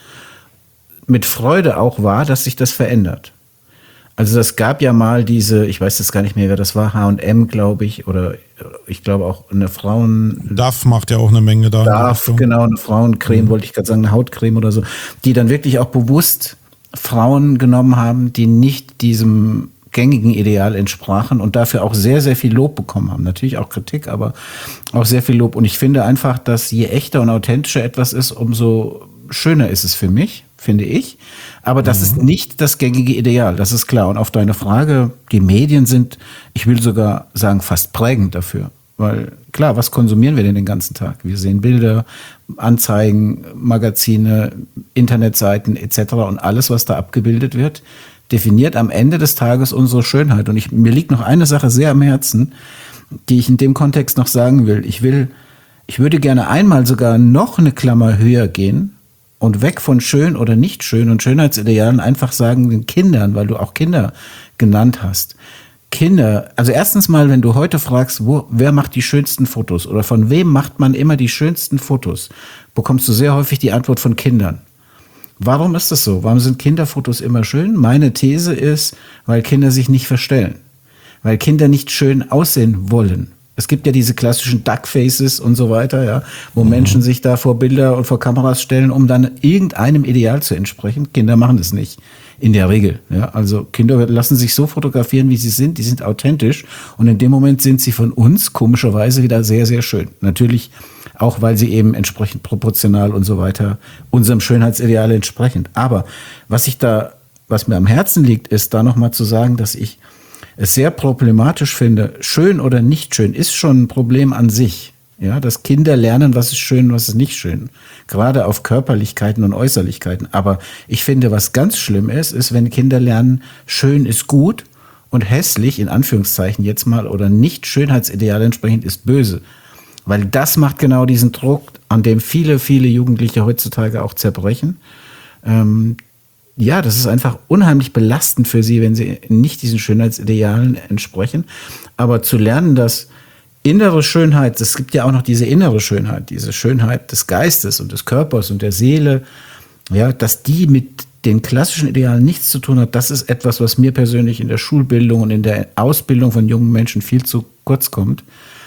mit Freude auch wahr, dass sich das verändert. Also das gab ja mal diese, ich weiß jetzt gar nicht mehr, wer das war, H und M, glaube ich, oder ich glaube auch eine Frauen... D A F macht ja auch eine Menge da. D A F, genau, eine Frauencreme, mhm. wollte ich gerade sagen, eine Hautcreme oder so, die dann wirklich auch bewusst Frauen genommen haben, die nicht diesem gängigen Ideal entsprachen und dafür auch sehr, sehr viel Lob bekommen haben. Natürlich auch Kritik, aber auch sehr viel Lob. Und ich finde einfach, dass je echter und authentischer etwas ist, umso schöner ist es für mich, finde ich. Aber das mhm. ist nicht das gängige Ideal, das ist klar. Und auf deine Frage, die Medien sind, ich will sogar sagen, fast prägend dafür. Weil klar, was konsumieren wir denn den ganzen Tag? Wir sehen Bilder, Anzeigen, Magazine, Internetseiten et cetera. Und alles, was da abgebildet wird, definiert am Ende des Tages unsere Schönheit. Und ich, mir liegt noch eine Sache sehr am Herzen, die ich in dem Kontext noch sagen will. Ich will, ich würde gerne einmal sogar noch eine Klammer höher gehen und weg von schön oder nicht schön und Schönheitsidealen einfach sagen den Kindern, weil du auch Kinder genannt hast. Kinder, also erstens mal, wenn du heute fragst, wo, wer macht die schönsten Fotos oder von wem macht man immer die schönsten Fotos, bekommst du sehr häufig die Antwort von Kindern. Warum ist das so? Warum sind Kinderfotos immer schön? Meine These ist, weil Kinder sich nicht verstellen. Weil Kinder nicht schön aussehen wollen. Es gibt ja diese klassischen Duckfaces und so weiter, ja, wo mhm. Menschen sich da vor Bilder und vor Kameras stellen, um dann irgendeinem Ideal zu entsprechen. Kinder machen das nicht. In der Regel, ja. Also Kinder lassen sich so fotografieren, wie sie sind. Die sind authentisch. Und in dem Moment sind sie von uns komischerweise wieder sehr, sehr schön. Natürlich auch, weil sie eben entsprechend proportional und so weiter unserem Schönheitsideal entsprechend. Aber was ich da, was mir am Herzen liegt, ist da nochmal zu sagen, dass ich es sehr problematisch finde. Schön oder nicht schön ist schon ein Problem an sich. Ja, dass Kinder lernen, was ist schön und was ist nicht schön. Gerade auf Körperlichkeiten und Äußerlichkeiten. Aber ich finde, was ganz schlimm ist, ist, wenn Kinder lernen, schön ist gut und hässlich, in Anführungszeichen jetzt mal, oder nicht Schönheitsideal entsprechend ist böse. Weil das macht genau diesen Druck, an dem viele, viele Jugendliche heutzutage auch zerbrechen. Ähm, ja, das ist einfach unheimlich belastend für sie, wenn sie nicht diesen Schönheitsidealen entsprechen. Aber zu lernen, dass innere Schönheit, es gibt ja auch noch diese innere Schönheit, diese Schönheit des Geistes und des Körpers und der Seele, ja, dass die mit den klassischen Idealen nichts zu tun hat, das ist etwas, was mir persönlich in der Schulbildung und in der Ausbildung von jungen Menschen viel zu kurz kommt.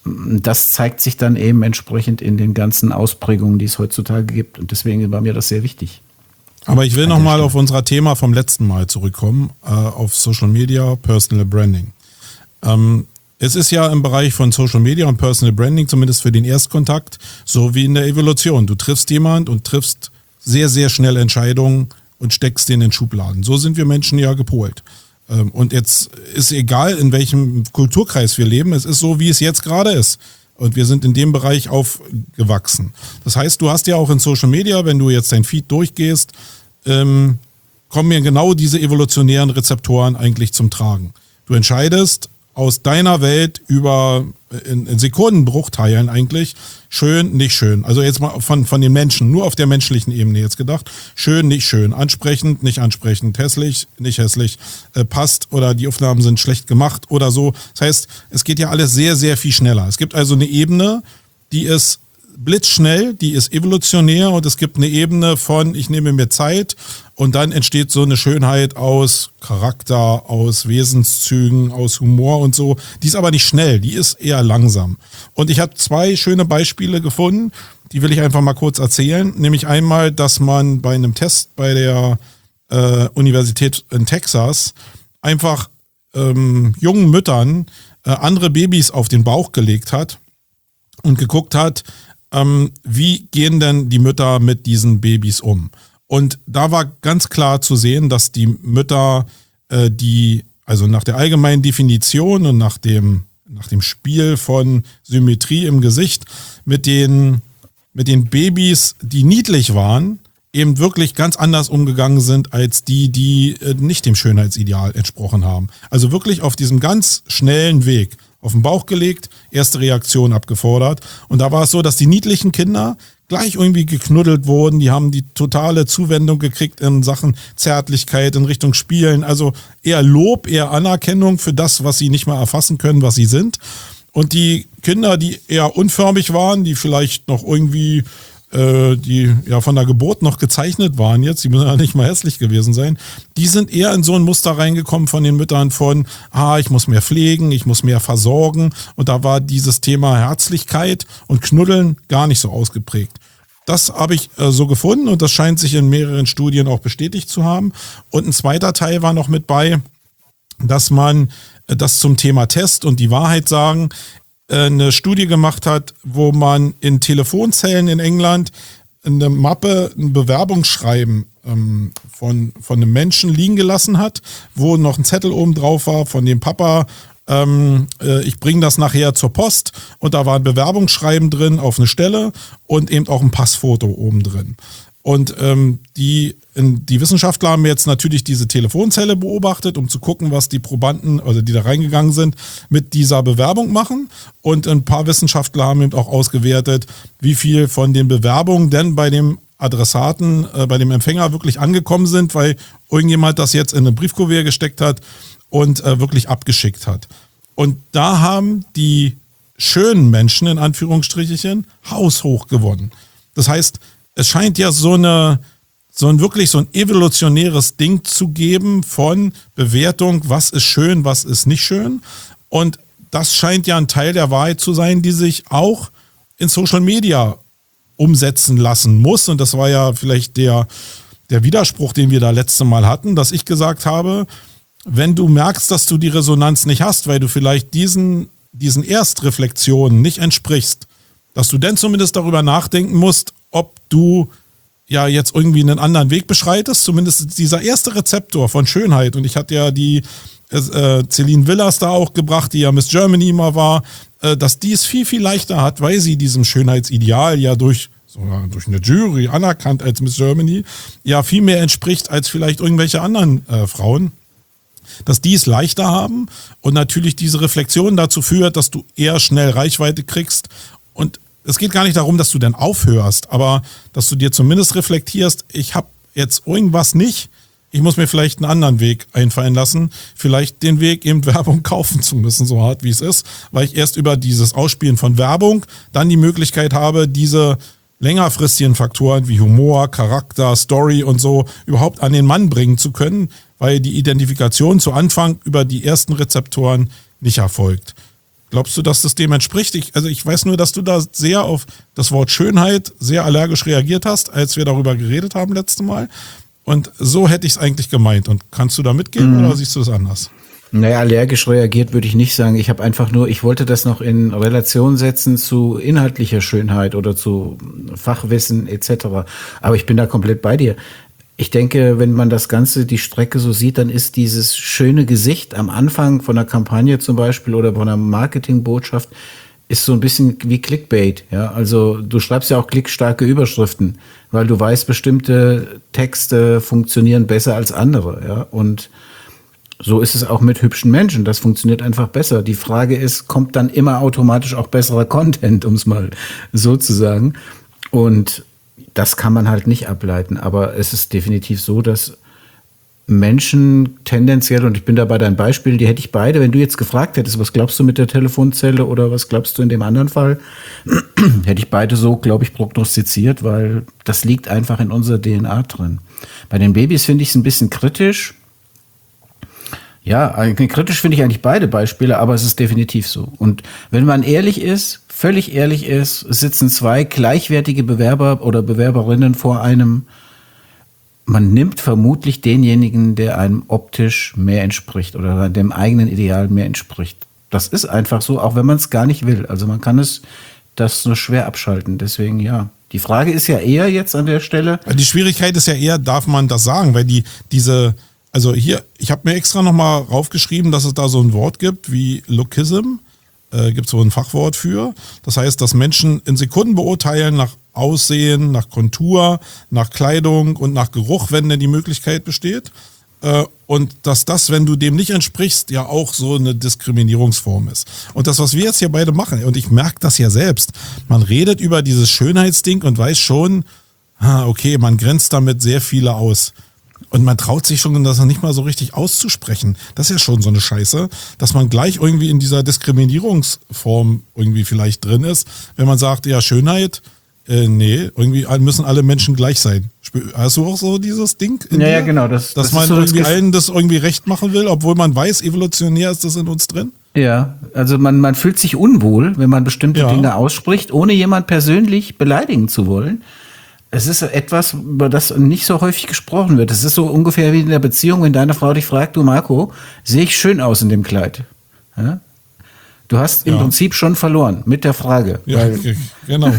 das zeigt sich dann eben entsprechend in den ganzen Ausprägungen, die es heutzutage gibt. Und deswegen war mir das sehr wichtig. Aber ich will nochmal auf unser Thema vom letzten Mal zurückkommen, äh, auf Social Media, Personal Branding. Ähm, es ist ja im Bereich von Social Media und Personal Branding, zumindest für den Erstkontakt, so wie in der Evolution. Du triffst jemand und triffst sehr, sehr schnell Entscheidungen und steckst den in Schubladen. So sind wir Menschen ja gepolt. Ähm, und jetzt ist egal, in welchem Kulturkreis wir leben, es ist so, wie es jetzt gerade ist. Und wir sind in dem Bereich aufgewachsen. Das heißt, du hast ja auch in Social Media, wenn du jetzt dein Feed durchgehst, ähm, kommen ja genau diese evolutionären Rezeptoren eigentlich zum Tragen. Du entscheidest aus deiner Welt über in, in Sekundenbruchteilen eigentlich schön, nicht schön. Also jetzt mal von, von den Menschen, nur auf der menschlichen Ebene jetzt gedacht. Schön, nicht schön. Ansprechend, nicht ansprechend. Hässlich, nicht hässlich. Äh, passt oder die Aufnahmen sind schlecht gemacht oder so. Das heißt, es geht ja alles sehr, sehr viel schneller. Es gibt also eine Ebene, die ist blitzschnell, die ist evolutionär und es gibt eine Ebene von, ich nehme mir Zeit und dann entsteht so eine Schönheit aus Charakter, aus Wesenszügen, aus Humor und so. Die ist aber nicht schnell, die ist eher langsam. Und ich habe zwei schöne Beispiele gefunden, die will ich einfach mal kurz erzählen. Nämlich einmal, dass man bei einem Test bei der äh, Universität in Texas einfach ähm, jungen Müttern äh, andere Babys auf den Bauch gelegt hat und geguckt hat, Ähm, wie gehen denn die Mütter mit diesen Babys um? Und da war ganz klar zu sehen, dass die Mütter, äh, die, also nach der allgemeinen Definition und nach dem, nach dem Spiel von Symmetrie im Gesicht, mit den, mit den Babys, die niedlich waren, eben wirklich ganz anders umgegangen sind als die, die äh, nicht dem Schönheitsideal entsprochen haben. Also wirklich auf diesem ganz schnellen Weg. Auf den Bauch gelegt, erste Reaktion abgefordert. Und da war es so, dass die niedlichen Kinder gleich irgendwie geknuddelt wurden. Die haben die totale Zuwendung gekriegt in Sachen Zärtlichkeit, in Richtung Spielen. Also eher Lob, eher Anerkennung für das, was sie nicht mehr erfassen können, was sie sind. Und die Kinder, die eher unförmig waren, die vielleicht noch irgendwie die ja von der Geburt noch gezeichnet waren jetzt, die müssen ja nicht mal hässlich gewesen sein, die sind eher in so ein Muster reingekommen von den Müttern von, ah, ich muss mehr pflegen, ich muss mehr versorgen und da war dieses Thema Herzlichkeit und Knuddeln gar nicht so ausgeprägt. Das habe ich äh, so gefunden und das scheint sich in mehreren Studien auch bestätigt zu haben. Und ein zweiter Teil war noch mit bei, dass man äh, das zum Thema Test und die Wahrheit sagen, eine Studie gemacht hat, wo man in Telefonzellen in England eine Mappe, ein Bewerbungsschreiben ähm, von, von einem Menschen liegen gelassen hat, wo noch ein Zettel oben drauf war von dem Papa, ähm, äh, ich bringe das nachher zur Post und da war ein Bewerbungsschreiben drin auf eine Stelle und eben auch ein Passfoto oben drin. Und ähm, die, in, die Wissenschaftler haben jetzt natürlich diese Telefonzelle beobachtet, um zu gucken, was die Probanden, also die da reingegangen sind, mit dieser Bewerbung machen. Und ein paar Wissenschaftler haben eben auch ausgewertet, wie viel von den Bewerbungen denn bei dem Adressaten, äh, bei dem Empfänger wirklich angekommen sind, weil irgendjemand das jetzt in eine Briefkuvert gesteckt hat und äh, wirklich abgeschickt hat. Und da haben die schönen Menschen, in Anführungsstrichen, haushoch gewonnen. Das heißt, es scheint ja so eine, so ein wirklich so ein evolutionäres Ding zu geben von Bewertung, was ist schön, was ist nicht schön. Und das scheint ja ein Teil der Wahrheit zu sein, die sich auch in Social Media umsetzen lassen muss. Und das war ja vielleicht der, der Widerspruch, den wir da letzte Mal hatten, dass ich gesagt habe, wenn du merkst, dass du die Resonanz nicht hast, weil du vielleicht diesen, diesen Erstreflexionen nicht entsprichst, dass du dann zumindest darüber nachdenken musst, ob du ja jetzt irgendwie einen anderen Weg beschreitest, zumindest dieser erste Rezeptor von Schönheit. Und ich hatte ja die äh, Celine Villas da auch gebracht, die ja Miss Germany immer war, äh, dass die es viel, viel leichter hat, weil sie diesem Schönheitsideal ja durch, sogar durch eine Jury anerkannt als Miss Germany, ja viel mehr entspricht als vielleicht irgendwelche anderen äh, Frauen. Dass die es leichter haben und natürlich diese Reflexion dazu führt, dass du eher schnell Reichweite kriegst. Und es geht gar nicht darum, dass du dann aufhörst, aber dass du dir zumindest reflektierst, ich habe jetzt irgendwas nicht, ich muss mir vielleicht einen anderen Weg einfallen lassen, vielleicht den Weg, eben Werbung kaufen zu müssen, so hart wie es ist, weil ich erst über dieses Ausspielen von Werbung dann die Möglichkeit habe, diese längerfristigen Faktoren wie Humor, Charakter, Story und so überhaupt an den Mann bringen zu können, weil die Identifikation zu Anfang über die ersten Rezeptoren nicht erfolgt. Glaubst du, dass das dem entspricht? Ich, also ich weiß nur, dass du da sehr auf das Wort Schönheit sehr allergisch reagiert hast, als wir darüber geredet haben letztes Mal. Und so hätte ich es eigentlich gemeint. Und kannst du da mitgehen mhm. oder siehst du es anders? Naja, allergisch reagiert würde ich nicht sagen. Ich habe einfach nur, ich wollte das noch in Relation setzen zu inhaltlicher Schönheit oder zu Fachwissen et cetera. Aber ich bin da komplett bei dir. Ich denke, wenn man das Ganze, die Strecke so sieht, dann ist dieses schöne Gesicht am Anfang von einer Kampagne zum Beispiel oder von einer Marketingbotschaft ist so ein bisschen wie Clickbait. Ja, also du schreibst ja auch klickstarke Überschriften, weil du weißt, bestimmte Texte funktionieren besser als andere. Ja, und so ist es auch mit hübschen Menschen. Das funktioniert einfach besser. Die Frage ist, kommt dann immer automatisch auch besserer Content, um es mal so zu sagen. Und das kann man halt nicht ableiten. Aber es ist definitiv so, dass Menschen tendenziell, und ich bin da bei deinen Beispielen, die hätte ich beide, wenn du jetzt gefragt hättest, was glaubst du mit der Telefonzelle oder was glaubst du in dem anderen Fall, hätte ich beide so, glaube ich, prognostiziert, weil das liegt einfach in unserer D N A drin. Bei den Babys finde ich es ein bisschen kritisch. Ja, kritisch finde ich eigentlich beide Beispiele, aber es ist definitiv so. Und wenn man ehrlich ist, völlig ehrlich ist, sitzen zwei gleichwertige Bewerber oder Bewerberinnen vor einem. Man nimmt vermutlich denjenigen, der einem optisch mehr entspricht oder dem eigenen Ideal mehr entspricht. Das ist einfach so, auch wenn man es gar nicht will. Also man kann es das nur schwer abschalten. Deswegen ja. Die Frage ist ja eher jetzt an der Stelle. Die Schwierigkeit ist ja eher, darf man das sagen, weil die diese Also hier, ich habe mir extra nochmal raufgeschrieben, dass es da so ein Wort gibt wie Lookism. Äh, gibt es so ein Fachwort für. Das heißt, dass Menschen in Sekunden beurteilen nach Aussehen, nach Kontur, nach Kleidung und nach Geruch, wenn denn die Möglichkeit besteht. Äh, und dass das, wenn du dem nicht entsprichst, ja auch so eine Diskriminierungsform ist. Und das, was wir jetzt hier beide machen, und ich merke das ja selbst, man redet über dieses Schönheitsding und weiß schon, okay, man grenzt damit sehr viele aus. Und man traut sich schon, das nicht mal so richtig auszusprechen. Das ist ja schon so eine Scheiße, dass man gleich irgendwie in dieser Diskriminierungsform irgendwie vielleicht drin ist. Wenn man sagt, ja, Schönheit, äh, nee, irgendwie müssen alle Menschen gleich sein. Hast du auch so dieses Ding? Ja, dir? ja, genau. Das, dass das man ist so irgendwie das allen das irgendwie recht machen will, obwohl man weiß, evolutionär ist das in uns drin? Ja, also man, man fühlt sich unwohl, wenn man bestimmte ja. Dinge ausspricht, ohne jemand persönlich beleidigen zu wollen. Es ist etwas, über das nicht so häufig gesprochen wird. Es ist so ungefähr wie in der Beziehung, wenn deine Frau dich fragt, du Marco, sehe ich schön aus in dem Kleid? Ja? Du hast im ja. Prinzip schon verloren mit der Frage. Ja, weil, genau.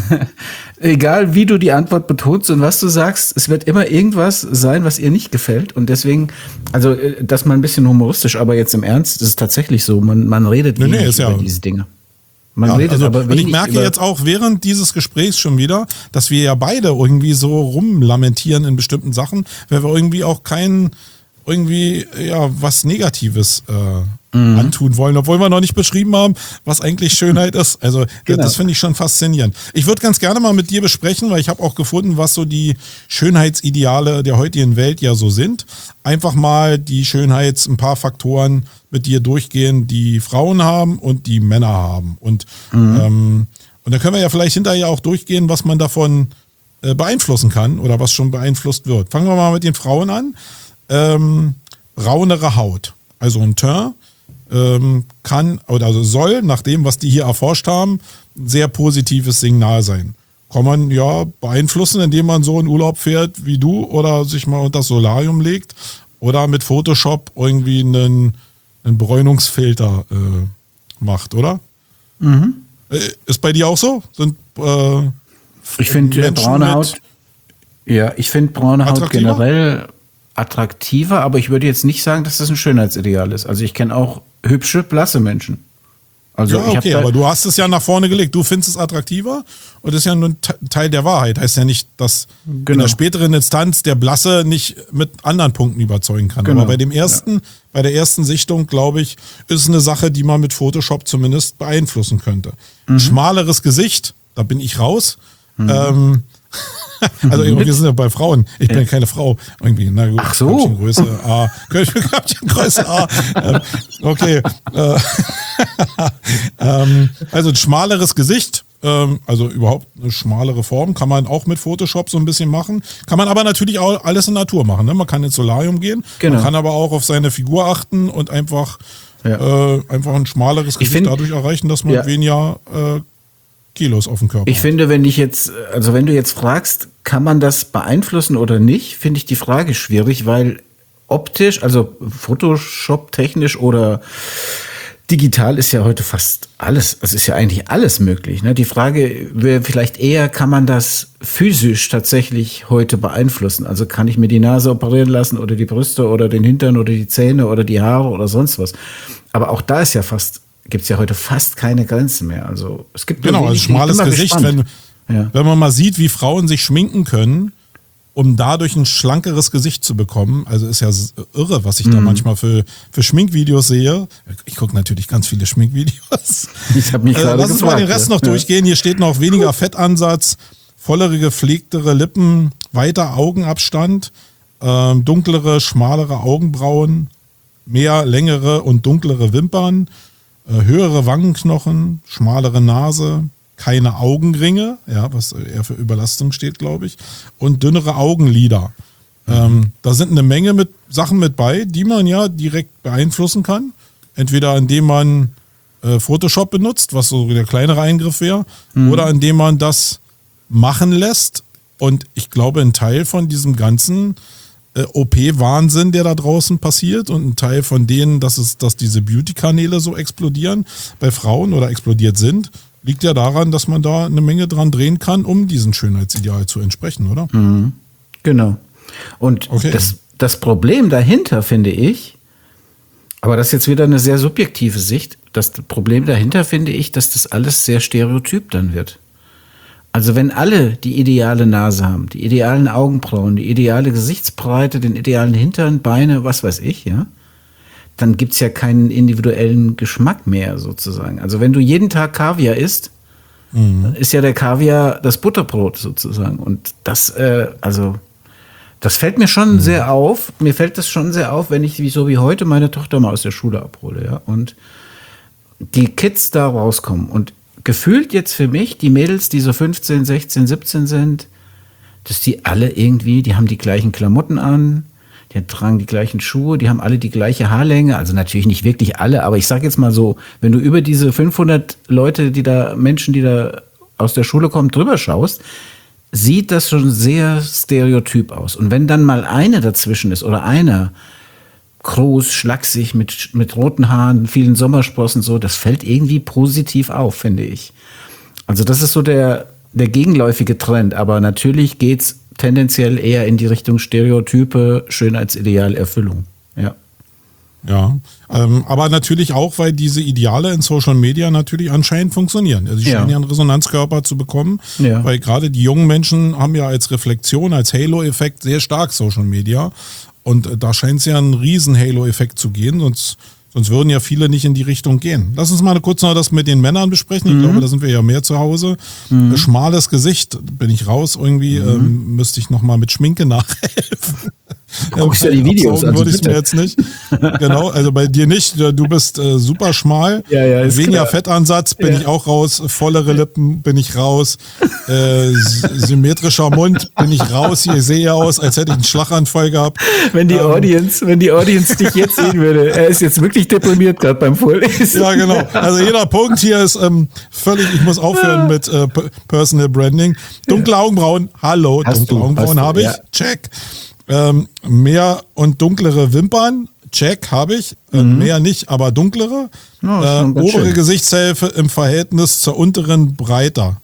Egal wie du die Antwort betonst und was du sagst, es wird immer irgendwas sein, was ihr nicht gefällt. Und deswegen, also das mal ein bisschen humoristisch, aber jetzt im Ernst, ist es tatsächlich so, man, man redet nee, nee, ist über ja diese Dinge. Man ja, redet also, aber und ich merke jetzt auch während dieses Gesprächs schon wieder, dass wir ja beide irgendwie so rumlamentieren in bestimmten Sachen, weil wir irgendwie auch kein irgendwie ja was Negatives äh, mhm. antun wollen, obwohl wir noch nicht beschrieben haben, was eigentlich Schönheit ist. Also genau. Das finde ich schon faszinierend. Ich würde ganz gerne mal mit dir besprechen, weil ich habe auch gefunden, was so die Schönheitsideale der heutigen Welt ja so sind. Einfach mal die Schönheits-, ein paar Faktoren mit dir durchgehen, die Frauen haben und die Männer haben. Und, mhm. ähm, und dann können wir ja vielleicht hinterher auch durchgehen, was man davon äh, beeinflussen kann oder was schon beeinflusst wird. Fangen wir mal mit den Frauen an. Ähm, braunere Haut. Also ein Teint ähm, kann oder also soll, nach dem, was die hier erforscht haben, ein sehr positives Signal sein. Kann man ja beeinflussen, indem man so in Urlaub fährt wie du oder sich mal unter das Solarium legt oder mit Photoshop irgendwie einen, einen Bräunungsfilter äh, macht, oder? Mhm. Äh, ist bei dir auch so? Sind äh, ich finde braune Haut, ja, ich finde braune Haut generell attraktiver, aber ich würde jetzt nicht sagen, dass das ein Schönheitsideal ist. Also ich kenne auch hübsche, blasse Menschen. Also ja, okay, aber du hast es ja nach vorne gelegt. Du findest es attraktiver und das ist ja nur ein Teil der Wahrheit. Heißt ja nicht, dass genau. in der späteren Instanz der Blasse nicht mit anderen Punkten überzeugen kann. Genau. Aber bei dem ersten, ja. bei der ersten Sichtung, glaube ich, ist es eine Sache, die man mit Photoshop zumindest beeinflussen könnte. Mhm. Ein schmaleres Gesicht, da bin ich raus. Mhm. Ähm, also wir sind ja bei Frauen. Ich bin ja keine Frau. Irgendwie, na gut. Ach so. Größe A. Größe A. Ähm, okay. Äh, ähm, also ein schmaleres Gesicht. Ähm, also überhaupt eine schmalere Form. Kann man auch mit Photoshop so ein bisschen machen. Kann man aber natürlich auch alles in Natur machen. Ne? Man kann ins Solarium gehen. Genau. Man kann aber auch auf seine Figur achten und einfach ja. äh, einfach ein schmaleres Gesicht find, dadurch erreichen, dass man ja. weniger äh, Kilos auf dem Körper Ich hat. finde, wenn ich jetzt, also wenn du jetzt fragst, kann man das beeinflussen oder nicht, finde ich die Frage schwierig, weil optisch, also Photoshop-technisch oder digital ist ja heute fast alles, es ist ja eigentlich alles möglich. Ne? Die Frage wäre vielleicht eher, kann man das physisch tatsächlich heute beeinflussen? Also kann ich mir die Nase operieren lassen oder die Brüste oder den Hintern oder die Zähne oder die Haare oder sonst was. Aber auch da ist ja fast, gibt es ja heute fast keine Grenzen mehr. Also es gibt genau, also schmales Gesicht, wenn, ja. wenn man mal sieht, wie Frauen sich schminken können, um dadurch ein schlankeres Gesicht zu bekommen. Also ist ja irre, was ich mhm. da manchmal für, für Schminkvideos sehe. Ich gucke natürlich ganz viele Schminkvideos. Ich habe mich äh, gerade Lass uns mal den Rest noch ja. durchgehen. Hier steht noch weniger Fettansatz, vollere, gepflegtere Lippen, weiter Augenabstand, äh, dunklere, schmalere Augenbrauen, mehr längere und dunklere Wimpern, äh, höhere Wangenknochen, schmalere Nase, keine Augenringe, ja, was eher für Überlastung steht, glaube ich, und dünnere Augenlider. Mhm. Ähm, da sind eine Menge mit Sachen mit bei, die man ja direkt beeinflussen kann. Entweder indem man äh, Photoshop benutzt, was so der kleinere Eingriff wäre, mhm. oder indem man das machen lässt. Und ich glaube, ein Teil von diesem ganzen äh, O P-Wahnsinn, der da draußen passiert, und ein Teil von denen, dass, es, dass diese Beauty-Kanäle so explodieren bei Frauen oder explodiert sind, liegt ja daran, dass man da eine Menge dran drehen kann, um diesem Schönheitsideal zu entsprechen, oder? Mhm. Genau. Und okay. das, das Problem dahinter, finde ich, aber das ist jetzt wieder eine sehr subjektive Sicht, das Problem dahinter finde ich, dass das alles sehr stereotyp dann wird. Also wenn alle die ideale Nase haben, die idealen Augenbrauen, die ideale Gesichtsbreite, den idealen Hintern, Beine, was weiß ich, ja, dann gibt's ja keinen individuellen Geschmack mehr sozusagen. Also wenn du jeden Tag Kaviar isst, mhm. dann ist ja der Kaviar das Butterbrot sozusagen. Und das, äh, also das fällt mir schon mhm. sehr auf. Mir fällt das schon sehr auf, wenn ich wie so wie heute meine Tochter mal aus der Schule abhole, ja, und die Kids da rauskommen. Und gefühlt jetzt für mich, die Mädels, die so fünfzehn, sechzehn, siebzehn sind, dass die alle irgendwie, die haben die gleichen Klamotten an, die tragen die gleichen Schuhe, die haben alle die gleiche Haarlänge, also natürlich nicht wirklich alle, aber ich sage jetzt mal so, wenn du über diese fünfhundert Leute, die da, Menschen, die da aus der Schule kommen, drüber schaust, sieht das schon sehr stereotyp aus. Und wenn dann mal eine dazwischen ist oder einer groß, schlaksig, mit, mit roten Haaren, vielen Sommersprossen, so, das fällt irgendwie positiv auf, finde ich. Also das ist so der, der gegenläufige Trend, aber natürlich geht's tendenziell eher in die Richtung Stereotype, Schönheitsidealerfüllung. Ja. Ja, ähm, aber natürlich auch, weil diese Ideale in Social Media natürlich anscheinend funktionieren. Also sie scheinen ja einen Resonanzkörper zu bekommen, ja. weil gerade die jungen Menschen haben ja als Reflexion, als Halo-Effekt sehr stark Social Media. Und äh, da scheint es ja einen riesen Halo-Effekt zu gehen, sonst, sonst würden ja viele nicht in die Richtung gehen. Lass uns mal kurz noch das mit den Männern besprechen. Ich mhm. glaube, da sind wir ja mehr zu Hause. Mhm. Schmales Gesicht, bin ich raus irgendwie, mhm. ähm, müsste ich nochmal mit Schminke nachhelfen. Du guckst ja die Videos an. Würde ich mir jetzt nicht. Genau, also bei dir nicht. Du bist äh, super schmal. Ja, ja, ist weniger klar. Fettansatz bin ja. ich auch raus. Vollere Lippen bin ich raus. Äh, symmetrischer Mund bin ich raus. Hier, ich sehe ja aus, als hätte ich einen Schlaganfall gehabt. Wenn die ähm, Audience, wenn die Audience dich jetzt sehen würde, er ist jetzt wirklich deprimiert gerade beim Vorlesen. Ja, genau. Also jeder Punkt hier ist ähm, völlig, ich muss aufhören mit äh, Personal Branding. Dunkle Augenbrauen, hallo, hast dunkle du, Augenbrauen habe ich, ja. check. Ähm, mehr und dunklere Wimpern, check, habe ich. Äh, Mhm. Mehr nicht, aber dunklere. Ja, äh, schon ganz obere schön. Gesichtshälfte im Verhältnis zur unteren breiter.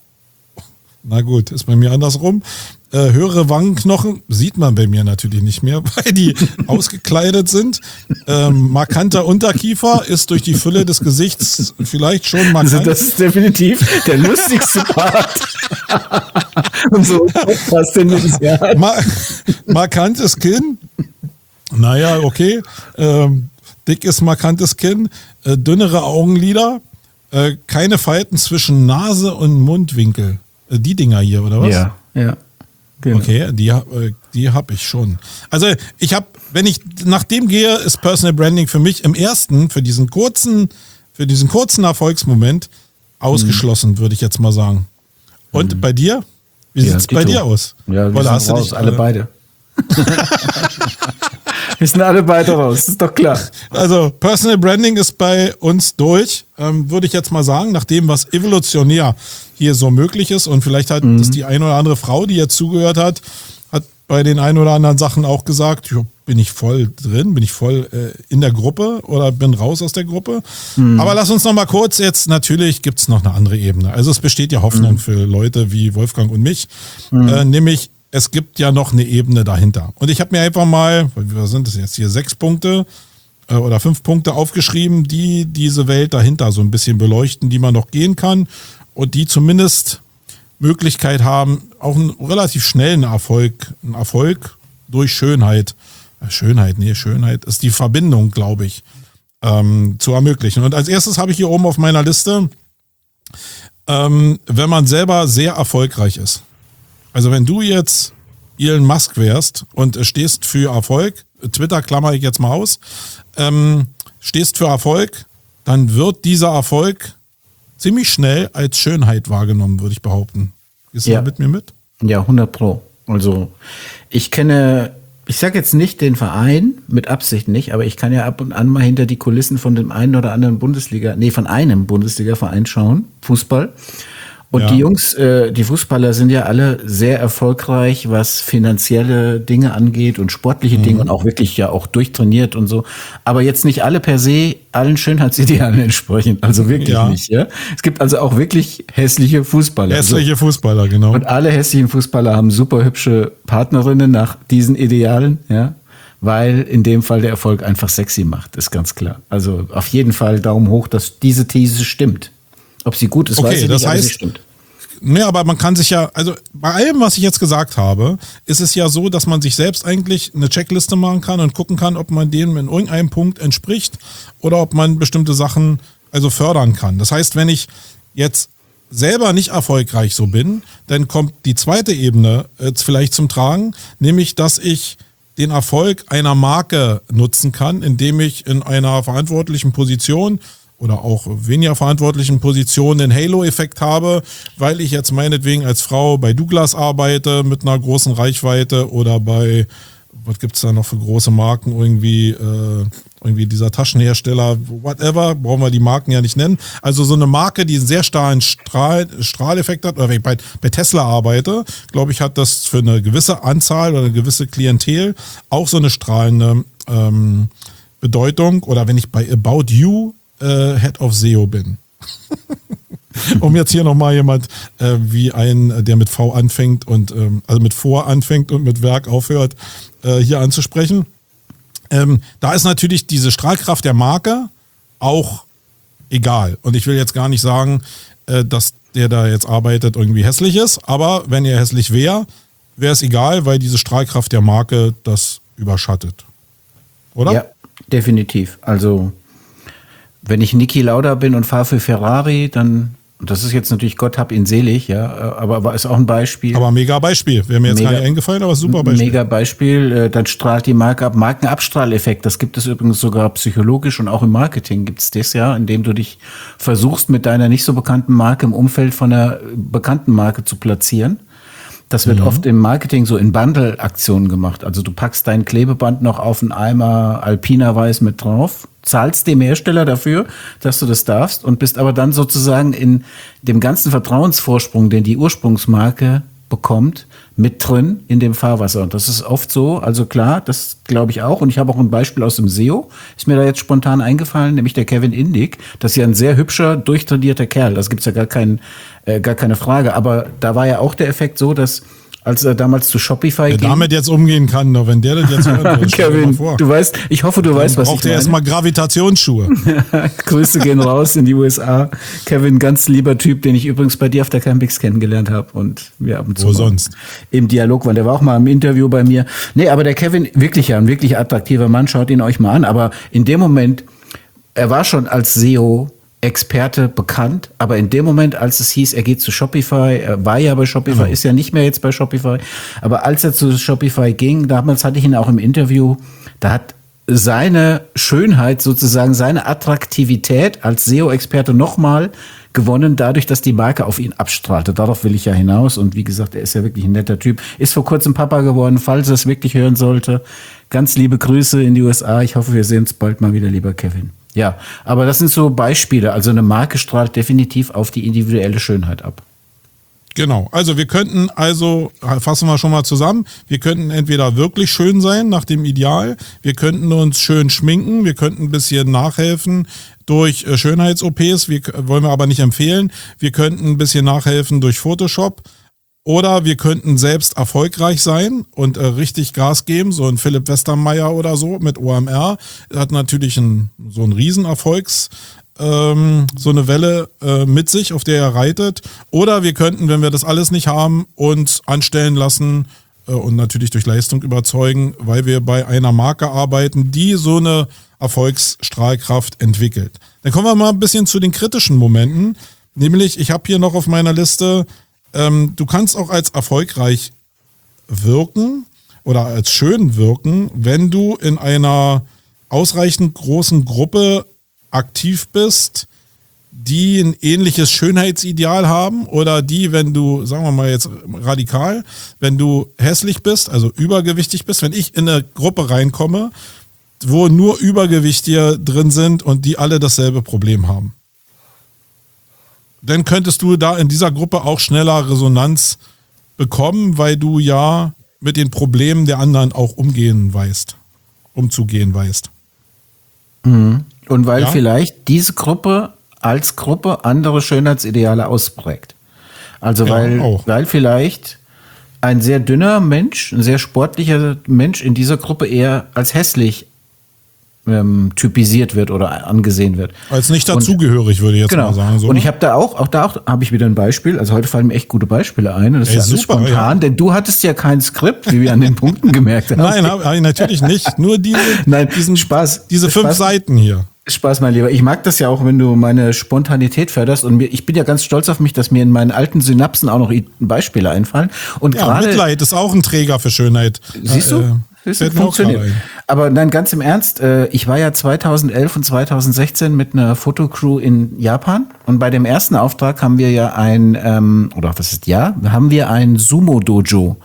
Na gut, ist bei mir andersrum. Äh, höhere Wangenknochen sieht man bei mir natürlich nicht mehr, weil die ausgekleidet sind. Ähm, markanter Unterkiefer ist durch die Fülle des Gesichts vielleicht schon markant. Also das ist definitiv der lustigste Part. Und so Podcast, den wir bisher hatten. Ma markantes Kinn. Naja, okay. Ähm, dickes, markantes Kinn. Äh, dünnere Augenlider. Äh, keine Falten zwischen Nase und Mundwinkel. Äh, die Dinger hier, oder was? Ja, ja. Genau. Okay, die, äh, die habe ich schon. Also ich habe, wenn ich nach dem gehe, ist Personal Branding für mich im ersten, für diesen kurzen, für diesen kurzen Erfolgsmoment ausgeschlossen, mhm. würde ich jetzt mal sagen. Und mhm. bei dir? Wie Ja, sieht's bei Dito. dir aus? Ja, wir Oder sind hast du raus, dich, alle äh, beide. Wir sind alle beide raus, ist doch klar. Also Personal Branding ist bei uns durch, ähm, würde ich jetzt mal sagen, nach dem, was evolutionär hier so möglich ist. Und vielleicht hat mhm. das die eine oder andere Frau, die jetzt zugehört hat, hat bei den ein oder anderen Sachen auch gesagt, jo, bin ich voll drin, bin ich voll äh, in der Gruppe oder bin raus aus der Gruppe. Mhm. Aber lass uns noch mal kurz jetzt, natürlich gibt es noch eine andere Ebene. Also es besteht ja Hoffnung mhm. für Leute wie Wolfgang und mich, mhm. äh, nämlich es gibt ja noch eine Ebene dahinter. Und ich habe mir einfach mal, was sind das jetzt hier, sechs Punkte äh, oder fünf Punkte aufgeschrieben, die diese Welt dahinter so ein bisschen beleuchten, die man noch gehen kann und die zumindest Möglichkeit haben, auch einen relativ schnellen Erfolg, einen Erfolg durch Schönheit, Schönheit, nee, Schönheit ist die Verbindung, glaube ich, ähm, zu ermöglichen. Und als erstes habe ich hier oben auf meiner Liste, ähm, wenn man selber sehr erfolgreich ist. Also wenn du jetzt Elon Musk wärst und stehst für Erfolg, Twitter klammer ich jetzt mal aus, ähm, stehst für Erfolg, dann wird dieser Erfolg ziemlich schnell als Schönheit wahrgenommen, würde ich behaupten. Gehst du ja. da mit mir mit? Ja, hundert Pro. Also ich kenne, ich sage jetzt nicht den Verein, mit Absicht nicht, aber ich kann ja ab und an mal hinter die Kulissen von dem einen oder anderen Bundesliga, nee, von einem Bundesliga-Verein schauen, Fußball. Und ja. die Jungs, äh, die Fußballer sind ja alle sehr erfolgreich, was finanzielle Dinge angeht und sportliche mhm. Dinge und auch wirklich ja auch durchtrainiert und so. Aber jetzt nicht alle per se allen Schönheitsidealen entsprechen. Also wirklich ja. nicht. Ja? Es gibt also auch wirklich hässliche Fußballer. Hässliche so. Fußballer, genau. Und alle hässlichen Fußballer haben super hübsche Partnerinnen nach diesen Idealen, ja. Weil in dem Fall der Erfolg einfach sexy macht, ist ganz klar. Also auf jeden Fall Daumen hoch, dass diese These stimmt. Ob sie gut ist, okay, weiß ich das nicht, heißt, aber sie stimmt. Nee, aber man kann sich ja, also bei allem, was ich jetzt gesagt habe, ist es ja so, dass man sich selbst eigentlich eine Checkliste machen kann und gucken kann, ob man dem in irgendeinem Punkt entspricht oder ob man bestimmte Sachen also fördern kann. Das heißt, wenn ich jetzt selber nicht erfolgreich so bin, dann kommt die zweite Ebene jetzt vielleicht zum Tragen, nämlich, dass ich den Erfolg einer Marke nutzen kann, indem ich in einer verantwortlichen Position oder auch weniger verantwortlichen Positionen den Halo-Effekt habe, weil ich jetzt meinetwegen als Frau bei Douglas arbeite mit einer großen Reichweite oder bei, was gibt's da noch für große Marken, irgendwie äh, irgendwie dieser Taschenhersteller, whatever, brauchen wir die Marken ja nicht nennen. Also so eine Marke, die einen sehr starken Strahl, Strahleffekt hat, oder wenn ich bei, bei Tesla arbeite, glaube ich, hat das für eine gewisse Anzahl oder eine gewisse Klientel auch so eine strahlende ähm, Bedeutung. Oder wenn ich bei About You Äh, Head of S E O bin. Um jetzt hier nochmal jemand äh, wie ein, der mit V anfängt und ähm, also mit Vor anfängt und mit Werk aufhört, äh, hier anzusprechen. Ähm, da ist natürlich diese Strahlkraft der Marke auch egal. Und ich will jetzt gar nicht sagen, äh, dass der da jetzt arbeitet irgendwie hässlich ist, aber wenn er hässlich wäre, wäre es egal, weil diese Strahlkraft der Marke das überschattet. Oder? Ja, definitiv. Also wenn ich Niki Lauda bin und fahre für Ferrari, dann, das ist jetzt natürlich Gott hab ihn selig, ja, aber ist auch ein Beispiel. Aber mega Beispiel. Wäre mir jetzt mega, gar nicht eingefallen, aber super Beispiel. Mega Beispiel, dann strahlt die Marke ab. Markenabstrahleffekt, das gibt es übrigens sogar psychologisch und auch im Marketing gibt es das ja, indem du dich versuchst, mit deiner nicht so bekannten Marke im Umfeld von einer bekannten Marke zu platzieren. Das wird mhm. oft im Marketing so in Bundle-Aktionen gemacht. Also du packst dein Klebeband noch auf einen Eimer Alpina Weiß mit drauf, zahlst dem Hersteller dafür, dass du das darfst und bist aber dann sozusagen in dem ganzen Vertrauensvorsprung, den die Ursprungsmarke bekommt, mit drin in dem Fahrwasser. Und das ist oft so, also klar, das glaube ich auch. Und ich habe auch ein Beispiel aus dem S E O, ist mir da jetzt spontan eingefallen, nämlich der Kevin Indig. Das ist ja ein sehr hübscher, durchtrainierter Kerl. Das gibt's ja gar, kein, äh, gar keine Frage. Aber da war ja auch der Effekt so, dass als er damals zu Shopify der ging. damit jetzt umgehen kann, nur wenn der das jetzt hört, Kevin, vor. Du weißt, ich hoffe, du dann weißt, was ich meine. braucht er erstmal Gravitationsschuhe. Grüße gehen raus in die U S A. Kevin, ganz lieber Typ, den ich übrigens bei dir auf der Campix kennengelernt habe und wir ab und zu Wo sonst? Im Dialog waren. Der war auch mal im Interview bei mir. Nee, aber der Kevin, wirklich ja, ein wirklich attraktiver Mann, schaut ihn euch mal an. Aber in dem Moment, er war schon als S E O Experte bekannt, aber in dem Moment, als es hieß, er geht zu Shopify, er war ja bei Shopify, genau. Ist ja nicht mehr jetzt bei Shopify, aber als er zu Shopify ging, damals hatte ich ihn auch im Interview, da hat seine Schönheit sozusagen, seine Attraktivität als S E O-Experte nochmal gewonnen, dadurch, dass die Marke auf ihn abstrahlte. Darauf will ich ja hinaus. Und wie gesagt, er ist ja wirklich ein netter Typ. Ist vor kurzem Papa geworden, falls er es wirklich hören sollte. Ganz liebe Grüße in die U S A. Ich hoffe, wir sehen uns bald mal wieder, lieber Kevin. Ja, aber das sind so Beispiele. Also eine Marke strahlt definitiv auf die individuelle Schönheit ab. Genau, also wir könnten, also fassen wir schon mal zusammen, wir könnten entweder wirklich schön sein nach dem Ideal, wir könnten uns schön schminken, wir könnten ein bisschen nachhelfen durch Schönheits-O Ps, wir, wollen wir aber nicht empfehlen, wir könnten ein bisschen nachhelfen durch Photoshop oder wir könnten selbst erfolgreich sein und äh, richtig Gas geben, so ein Philipp Westermeier oder so mit O M R, hat natürlich ein, so einen Riesenerfolgs- so eine Welle äh, mit sich, auf der er reitet. Oder wir könnten, wenn wir das alles nicht haben, uns anstellen lassen äh, und natürlich durch Leistung überzeugen, weil wir bei einer Marke arbeiten, die so eine Erfolgsstrahlkraft entwickelt. Dann kommen wir mal ein bisschen zu den kritischen Momenten. Nämlich, ich habe hier noch auf meiner Liste, ähm, du kannst auch als erfolgreich wirken oder als schön wirken, wenn du in einer ausreichend großen Gruppe aktiv bist, die ein ähnliches Schönheitsideal haben oder die, wenn du, sagen wir mal jetzt radikal, wenn du hässlich bist, also übergewichtig bist, wenn ich in eine Gruppe reinkomme, wo nur Übergewichtiger drin sind und die alle dasselbe Problem haben, dann könntest du da in dieser Gruppe auch schneller Resonanz bekommen, weil du ja mit den Problemen der anderen auch umgehen weißt, umzugehen weißt. Mhm. Und weil ja? vielleicht diese Gruppe als Gruppe andere Schönheitsideale ausprägt. Also ja, weil, auch. weil vielleicht ein sehr dünner Mensch, ein sehr sportlicher Mensch in dieser Gruppe eher als hässlich ähm, typisiert wird oder angesehen wird. Als nicht dazugehörig, würde ich jetzt genau. mal sagen. So, und ich habe da auch, auch da auch, habe ich wieder ein Beispiel. Also heute fallen mir echt gute Beispiele ein. Das ist Ey, ja alles super, spontan, ja. denn du hattest ja kein Skript, wie wir an den Punkten gemerkt haben. Nein, hab, hab ich natürlich nicht. Nur diese, Nein, diesen, Spaß. diese fünf Spaß. Seiten hier. Spaß, mein Lieber. Ich mag das ja auch, wenn du meine Spontanität förderst. Und mir, ich bin ja ganz stolz auf mich, dass mir in meinen alten Synapsen auch noch Beispiele einfallen. Und Ja, gerade Mitleid ist auch ein Träger für Schönheit. Siehst du? Äh, Siehst du, fällt mir auch funktioniert. gerade ein. Aber nein, ganz im Ernst, äh, ich war ja zweitausendelf und zweitausendsechzehn mit einer Fotocrew in Japan. Und bei dem ersten Auftrag haben wir ja ein, ähm, oder was ist ja, haben wir ein Sumo-Dojo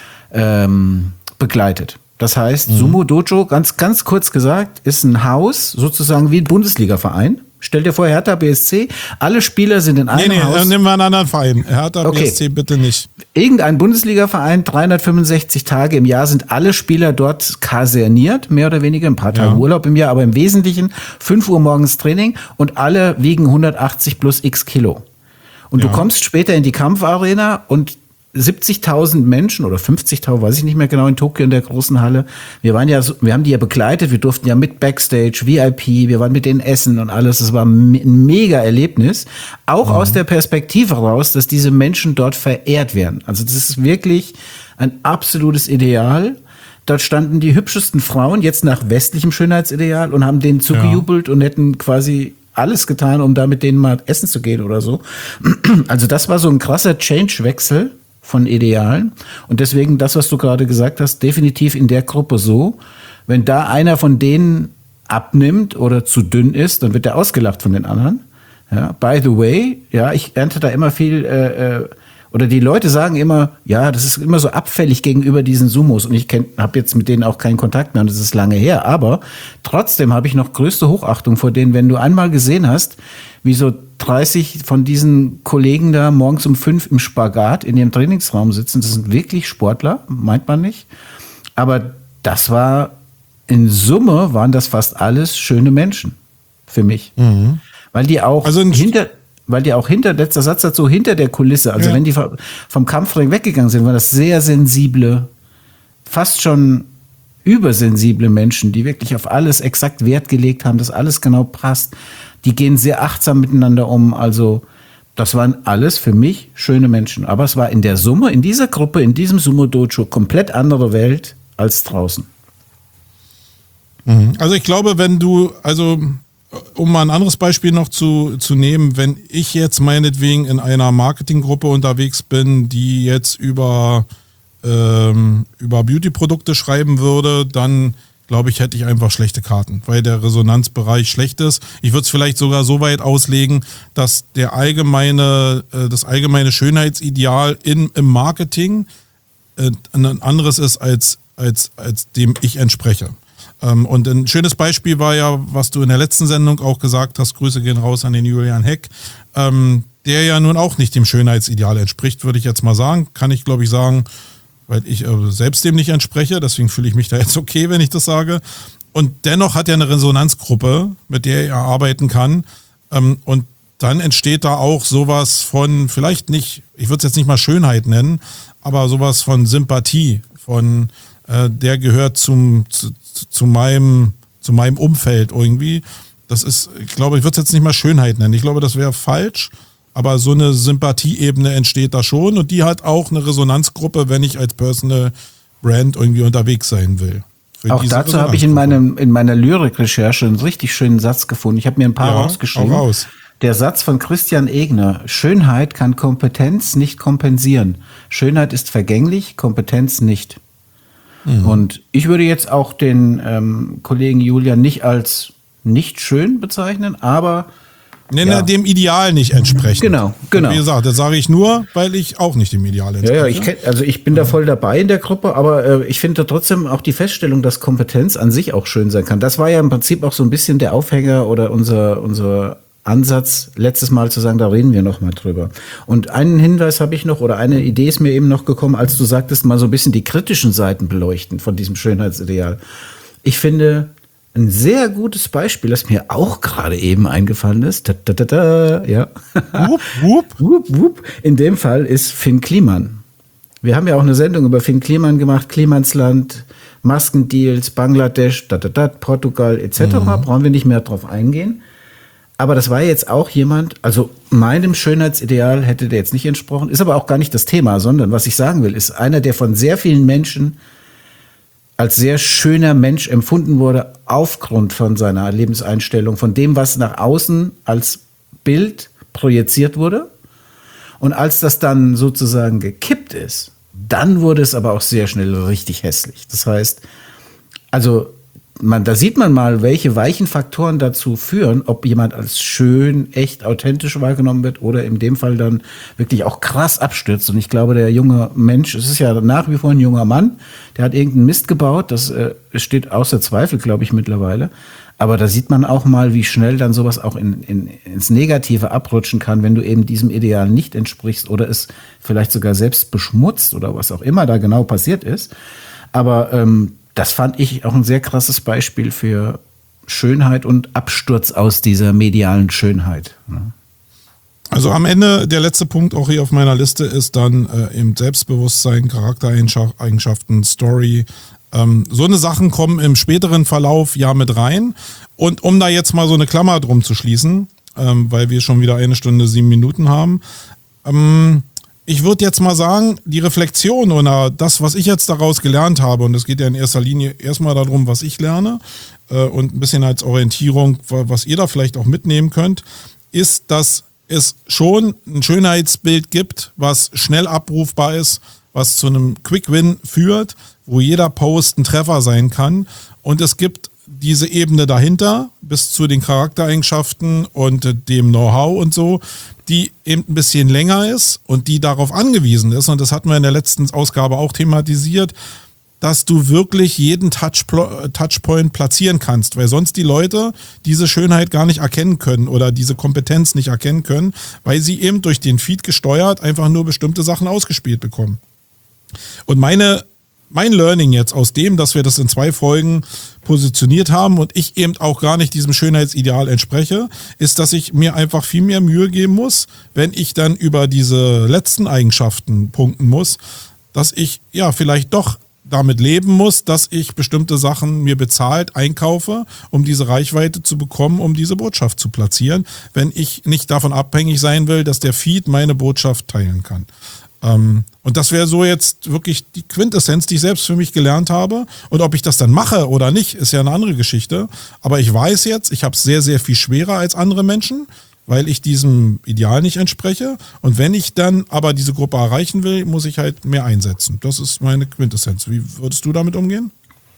ähm, begleitet. Das heißt, mhm. Sumo Dojo, ganz, ganz kurz gesagt, ist ein Haus, sozusagen wie ein Bundesliga-Verein. Stell dir vor, Hertha B S C, alle Spieler sind in einem nee, nee, Haus. Nee, nehmen wir einen anderen Verein. Hertha okay. B S C bitte nicht. Irgendein Bundesliga-Verein, dreihundertfünfundsechzig Tage im Jahr sind alle Spieler dort kaserniert, mehr oder weniger, ein paar Tage ja. Urlaub im Jahr, aber im Wesentlichen fünf Uhr morgens Training und alle wiegen hundertachtzig plus x Kilo. Und ja. du kommst später in die Kampfarena und siebzigtausend Menschen oder fünfzigtausend, weiß ich nicht mehr genau, in Tokio in der großen Halle. Wir waren ja, wir haben die ja begleitet, wir durften ja mit Backstage, V I P, wir waren mit denen essen und alles. Das war ein mega Erlebnis. Auch mhm. aus der Perspektive raus, dass diese Menschen dort verehrt werden. Also das ist wirklich ein absolutes Ideal. Dort standen die hübschesten Frauen, jetzt nach westlichem Schönheitsideal, und haben denen zugejubelt ja. und hätten quasi alles getan, um da mit denen mal essen zu gehen oder so. Also das war so ein krasser Change-Wechsel von Idealen. Und deswegen das, was du gerade gesagt hast, definitiv in der Gruppe so, wenn da einer von denen abnimmt oder zu dünn ist, dann wird er ausgelacht von den anderen. Ja, by the way, ja, ich ernte da immer viel, äh, oder die Leute sagen immer, ja, das ist immer so abfällig gegenüber diesen Sumos. Und ich habe jetzt mit denen auch keinen Kontakt mehr und das ist lange her. Aber trotzdem habe ich noch größte Hochachtung vor denen, wenn du einmal gesehen hast, wie so dreißig von diesen Kollegen da morgens um fünf im Spagat in ihrem Trainingsraum sitzen. Das sind wirklich Sportler, meint man nicht. Aber das war, in Summe waren das fast alles schöne Menschen für mich. Mhm. Weil die auch also hinter, weil die auch hinter, letzter Satz dazu, hinter der Kulisse, also ja. wenn die vom Kampfring weggegangen sind, waren das sehr sensible, fast schon übersensible Menschen, die wirklich auf alles exakt Wert gelegt haben, dass alles genau passt. Die gehen sehr achtsam miteinander um. Also das waren alles für mich schöne Menschen. Aber es war in der Summe, in dieser Gruppe, in diesem Sumo-Dojo komplett andere Welt als draußen. Also ich glaube, wenn du, also um mal ein anderes Beispiel noch zu, zu nehmen, wenn ich jetzt meinetwegen in einer Marketinggruppe unterwegs bin, die jetzt über, ähm, über Beauty-Produkte schreiben würde, dann glaube ich, hätte ich einfach schlechte Karten, weil der Resonanzbereich schlecht ist. Ich würde es vielleicht sogar so weit auslegen, dass der allgemeine, das allgemeine Schönheitsideal in, im Marketing ein anderes ist, als, als, als dem ich entspreche. Und ein schönes Beispiel war ja, was du in der letzten Sendung auch gesagt hast, Grüße gehen raus an den Julian Heck, der ja nun auch nicht dem Schönheitsideal entspricht, würde ich jetzt mal sagen. Kann ich, glaube ich, sagen, weil ich selbst dem nicht entspreche, deswegen fühle ich mich da jetzt okay, wenn ich das sage. Und dennoch hat er eine Resonanzgruppe, mit der er arbeiten kann. Und dann entsteht da auch sowas von, vielleicht nicht, ich würde es jetzt nicht mal Schönheit nennen, aber sowas von Sympathie, von äh, der gehört zum, zu, zu, meinem, zu meinem Umfeld irgendwie. Das ist, ich glaube, ich würde es jetzt nicht mal Schönheit nennen. Ich glaube, das wäre falsch, aber so eine Sympathieebene entsteht da schon und die hat auch eine Resonanzgruppe, wenn ich als Personal Brand irgendwie unterwegs sein will. Für auch dazu habe ich in, meinem, in meiner Lyrik-Recherche einen richtig schönen Satz gefunden. Ich habe mir ein paar ja, rausgeschrieben. Auch raus. Der Satz von Christian Egner: Schönheit kann Kompetenz nicht kompensieren. Schönheit ist vergänglich, Kompetenz nicht. Mhm. Und ich würde jetzt auch den ähm, Kollegen Julian nicht als nicht schön bezeichnen, aber Nee, ja. dem Ideal nicht entsprechen. Genau, genau. Und wie gesagt, das sage ich nur, weil ich auch nicht dem Ideal entspreche. Ja, ja, ich kenn, also ich bin da voll dabei in der Gruppe, aber äh, ich finde trotzdem auch die Feststellung, dass Kompetenz an sich auch schön sein kann. Das war ja im Prinzip auch so ein bisschen der Aufhänger oder unser, unser Ansatz, letztes Mal zu sagen, da reden wir noch mal drüber. Und einen Hinweis habe ich noch, oder eine Idee ist mir eben noch gekommen, als du sagtest, mal so ein bisschen die kritischen Seiten beleuchten von diesem Schönheitsideal. Ich finde, ein sehr gutes Beispiel, das mir auch gerade eben eingefallen ist, da, da, da, da, ja. Wupp, wupp. Wupp, wupp. In dem Fall ist Finn Kliman. Wir haben ja auch eine Sendung über Finn Kliman gemacht, Klimansland, Maskendeals, Bangladesch, da, da, da, Portugal et cetera. Mhm. Brauchen wir nicht mehr drauf eingehen. Aber das war jetzt auch jemand, also meinem Schönheitsideal hätte der jetzt nicht entsprochen, ist aber auch gar nicht das Thema, sondern was ich sagen will, ist einer, der von sehr vielen Menschen als sehr schöner Mensch empfunden wurde, aufgrund von seiner Lebenseinstellung, von dem, was nach außen als Bild projiziert wurde. Und als das dann sozusagen gekippt ist, dann wurde es aber auch sehr schnell richtig hässlich. Das heißt, also man, da sieht man mal, welche weichen Faktoren dazu führen, ob jemand als schön, echt, authentisch wahrgenommen wird oder in dem Fall dann wirklich auch krass abstürzt. Und ich glaube, der junge Mensch, es ist ja nach wie vor ein junger Mann, der hat irgendeinen Mist gebaut, das äh, steht außer Zweifel, glaube ich, mittlerweile. Aber da sieht man auch mal, wie schnell dann sowas auch in, in, ins Negative abrutschen kann, wenn du eben diesem Ideal nicht entsprichst oder es vielleicht sogar selbst beschmutzt oder was auch immer da genau passiert ist. Aber ähm, das fand ich auch ein sehr krasses Beispiel für Schönheit und Absturz aus dieser medialen Schönheit. Also am Ende, der letzte Punkt auch hier auf meiner Liste ist dann äh, eben Selbstbewusstsein, Charaktereigenschaften, Story. Ähm, so eine Sachen kommen im späteren Verlauf ja mit rein. Und um da jetzt mal so eine Klammer drum zu schließen, ähm, weil wir schon wieder eine Stunde, sieben Minuten haben, ähm, ich würde jetzt mal sagen, die Reflexion oder das, was ich jetzt daraus gelernt habe, und es geht ja in erster Linie erstmal darum, was ich lerne äh, und ein bisschen als Orientierung, was ihr da vielleicht auch mitnehmen könnt, ist, dass es schon ein Schönheitsbild gibt, was schnell abrufbar ist, was zu einem Quick-Win führt, wo jeder Post ein Treffer sein kann. Und es gibt diese Ebene dahinter bis zu den Charaktereigenschaften und dem Know-how und so, die eben ein bisschen länger ist und die darauf angewiesen ist, und das hatten wir in der letzten Ausgabe auch thematisiert, dass du wirklich jeden Touchplo- Touchpoint platzieren kannst, weil sonst die Leute diese Schönheit gar nicht erkennen können oder diese Kompetenz nicht erkennen können, weil sie eben durch den Feed gesteuert einfach nur bestimmte Sachen ausgespielt bekommen. Und meine Mein Learning jetzt aus dem, dass wir das in zwei Folgen positioniert haben und ich eben auch gar nicht diesem Schönheitsideal entspreche, ist, dass ich mir einfach viel mehr Mühe geben muss, wenn ich dann über diese letzten Eigenschaften punkten muss, dass ich ja vielleicht doch damit leben muss, dass ich bestimmte Sachen mir bezahlt einkaufe, um diese Reichweite zu bekommen, um diese Botschaft zu platzieren, wenn ich nicht davon abhängig sein will, dass der Feed meine Botschaft teilen kann. Ähm, und das wäre so jetzt wirklich die Quintessenz, die ich selbst für mich gelernt habe. Und ob ich das dann mache oder nicht, ist ja eine andere Geschichte. Aber ich weiß jetzt, ich habe es sehr, sehr viel schwerer als andere Menschen, weil ich diesem Ideal nicht entspreche. Und wenn ich dann aber diese Gruppe erreichen will, muss ich halt mehr einsetzen. Das ist meine Quintessenz. Wie würdest du damit umgehen?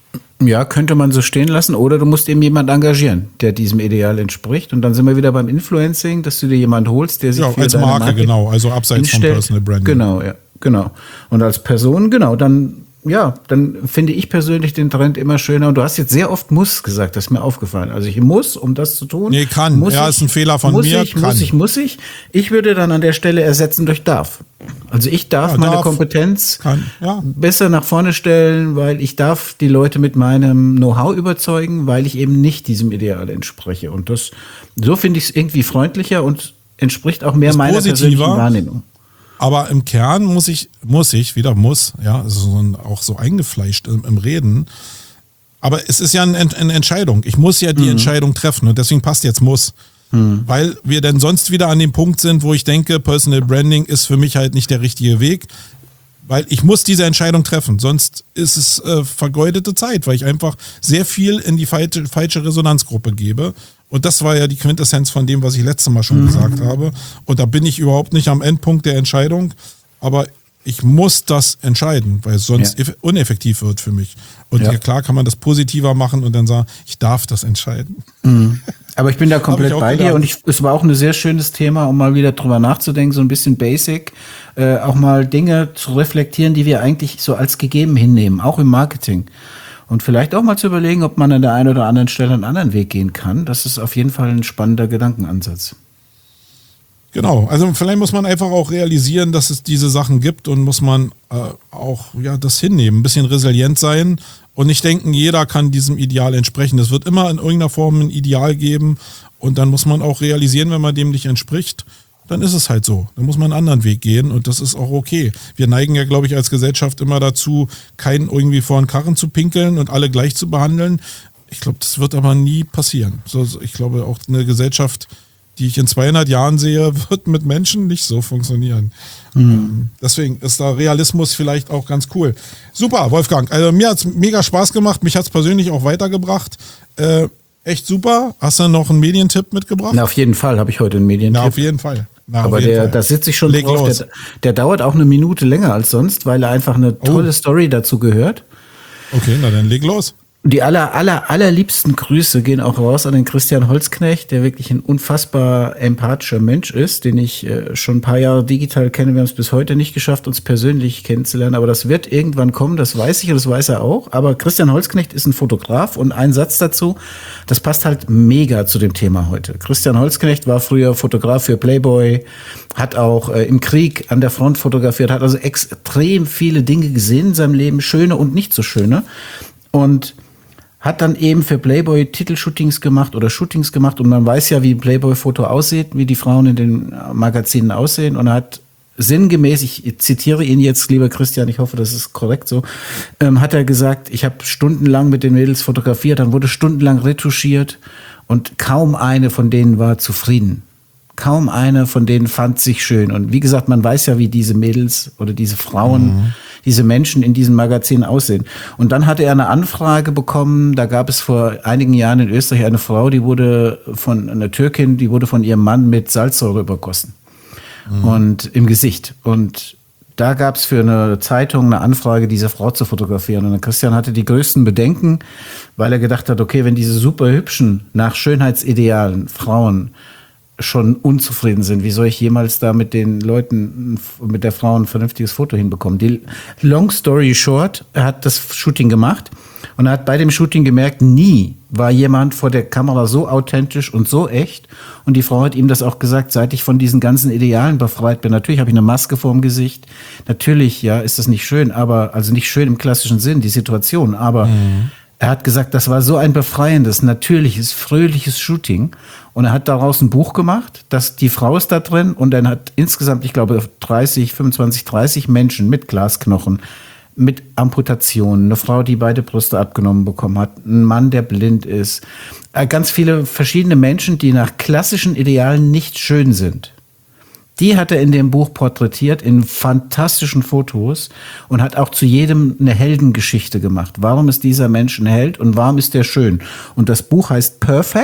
Ja, könnte man so stehen lassen. Oder du musst eben jemanden engagieren, der diesem Ideal entspricht. Und dann sind wir wieder beim Influencing, dass du dir jemanden holst, der sich ja, für als deine Marke, Marke genau, also abseits hinstellt. vom Personal Branding. Genau, ja, genau. Und als Person, genau, dann ja, dann finde ich persönlich den Trend immer schöner. Und du hast jetzt sehr oft muss gesagt, das ist mir aufgefallen. Also ich muss, um das zu tun. Nee, kann. Muss ja, ich, ist ein Fehler von muss mir. Ich, kann. Muss ich, muss ich. Ich würde dann an der Stelle ersetzen durch darf. Also ich darf ja, meine darf, Kompetenz kann, ja. besser nach vorne stellen, weil ich darf die Leute mit meinem Know-how überzeugen, weil ich eben nicht diesem Ideal entspreche. Und das, so finde ich es irgendwie freundlicher und entspricht auch mehr ist meiner positiver, persönlichen Wahrnehmung. Aber im Kern muss ich, muss ich, wieder muss, ja, also so ein, auch so eingefleischt im, im Reden. Aber es ist ja eine, eine Entscheidung. Ich muss ja die mhm. Entscheidung treffen und deswegen passt jetzt muss. Mhm. Weil wir dann sonst wieder an dem Punkt sind, wo ich denke, Personal Branding ist für mich halt nicht der richtige Weg. Weil ich muss diese Entscheidung treffen, sonst ist es äh, vergeudete Zeit, weil ich einfach sehr viel in die falsche, falsche Resonanzgruppe gebe. Und das war ja die Quintessenz von dem, was ich letztes Mal schon mhm. gesagt habe. Und da bin ich überhaupt nicht am Endpunkt der Entscheidung, aber ich muss das entscheiden, weil es sonst ja. uneffektiv wird für mich. Und ja. klar kann man das positiver machen und dann sagen, ich darf das entscheiden. Mhm. Aber ich bin da komplett bei gedacht. dir und ich, es war auch ein sehr schönes Thema, um mal wieder drüber nachzudenken, so ein bisschen basic, äh, auch mal Dinge zu reflektieren, die wir eigentlich so als gegeben hinnehmen, auch im Marketing. Und vielleicht auch mal zu überlegen, ob man an der einen oder anderen Stelle einen anderen Weg gehen kann. Das ist auf jeden Fall ein spannender Gedankenansatz. Genau, also vielleicht muss man einfach auch realisieren, dass es diese Sachen gibt und muss man äh, auch ja das hinnehmen, ein bisschen resilient sein und nicht denken, jeder kann diesem Ideal entsprechen. Es wird immer in irgendeiner Form ein Ideal geben und dann muss man auch realisieren, wenn man dem nicht entspricht, dann ist es halt so. Dann muss man einen anderen Weg gehen und das ist auch okay. Wir neigen ja, glaube ich, als Gesellschaft immer dazu, keinen irgendwie vor den Karren zu pinkeln und alle gleich zu behandeln. Ich glaube, das wird aber nie passieren. So, ich glaube, auch eine Gesellschaft, die ich in zweihundert Jahren sehe, wird mit Menschen nicht so funktionieren. Mhm. Deswegen ist da Realismus vielleicht auch ganz cool. Super, Wolfgang. Also mir hat es mega Spaß gemacht. Mich hat es persönlich auch weitergebracht. Äh, echt super. Hast du noch einen Medientipp mitgebracht? Na, auf jeden Fall habe ich heute einen Medientipp. Na, auf jeden Fall. Na, Aber der, da sitze ich schon Leg drauf. Der, der dauert auch eine Minute länger als sonst, weil er einfach eine tolle oh. Story dazu gehört. Okay, na dann leg los. Die aller, aller, allerliebsten Grüße gehen auch raus an den Christian Holzknecht, der wirklich ein unfassbar empathischer Mensch ist, den ich äh, schon ein paar Jahre digital kenne. Wir haben es bis heute nicht geschafft, uns persönlich kennenzulernen, aber das wird irgendwann kommen, das weiß ich und das weiß er auch. Aber Christian Holzknecht ist ein Fotograf und ein Satz dazu, das passt halt mega zu dem Thema heute. Christian Holzknecht war früher Fotograf für Playboy, hat auch äh, im Krieg an der Front fotografiert, hat also extrem viele Dinge gesehen in seinem Leben, schöne und nicht so schöne. Und hat dann eben für Playboy Titelshootings gemacht oder Shootings gemacht und man weiß ja, wie ein Playboy-Foto aussieht, wie die Frauen in den Magazinen aussehen und er hat sinngemäß, ich zitiere ihn jetzt, lieber Christian, ich hoffe, das ist korrekt so, ähm, hat er gesagt, ich habe stundenlang mit den Mädels fotografiert, dann wurde stundenlang retuschiert und kaum eine von denen war zufrieden. Kaum eine von denen fand sich schön. Und wie gesagt, man weiß ja, wie diese Mädels oder diese Frauen, mhm. diese Menschen in diesen Magazinen aussehen. Und dann hatte er eine Anfrage bekommen, da gab es vor einigen Jahren in Österreich eine Frau, die wurde von einer Türkin, die wurde von ihrem Mann mit Salzsäure übergossen. Mhm. Und im Gesicht. Und da gab es für eine Zeitung eine Anfrage, diese Frau zu fotografieren. Und Christian hatte die größten Bedenken, weil er gedacht hat, okay, wenn diese super hübschen, nach Schönheitsidealen Frauen schon unzufrieden sind. Wie soll ich jemals da mit den Leuten, mit der Frau ein vernünftiges Foto hinbekommen? Die long story short, er hat das Shooting gemacht und er hat bei dem Shooting gemerkt, nie war jemand vor der Kamera so authentisch und so echt. Und die Frau hat ihm das auch gesagt, seit ich von diesen ganzen Idealen befreit bin. Natürlich habe ich eine Maske vorm Gesicht. Natürlich, ja, ist das nicht schön, aber, also nicht schön im klassischen Sinn, die Situation, aber mhm. er hat gesagt, das war so ein befreiendes, natürliches, fröhliches Shooting. Und er hat daraus ein Buch gemacht, dass die Frau ist da drin und dann hat insgesamt, ich glaube, dreißig, fünfundzwanzig, dreißig Menschen mit Glasknochen, mit Amputationen, eine Frau, die beide Brüste abgenommen bekommen hat, ein Mann, der blind ist, ganz viele verschiedene Menschen, die nach klassischen Idealen nicht schön sind. Die hat er in dem Buch porträtiert, in fantastischen Fotos und hat auch zu jedem eine Heldengeschichte gemacht. Warum ist dieser Mensch ein Held und warum ist der schön? Und das Buch heißt Perfect,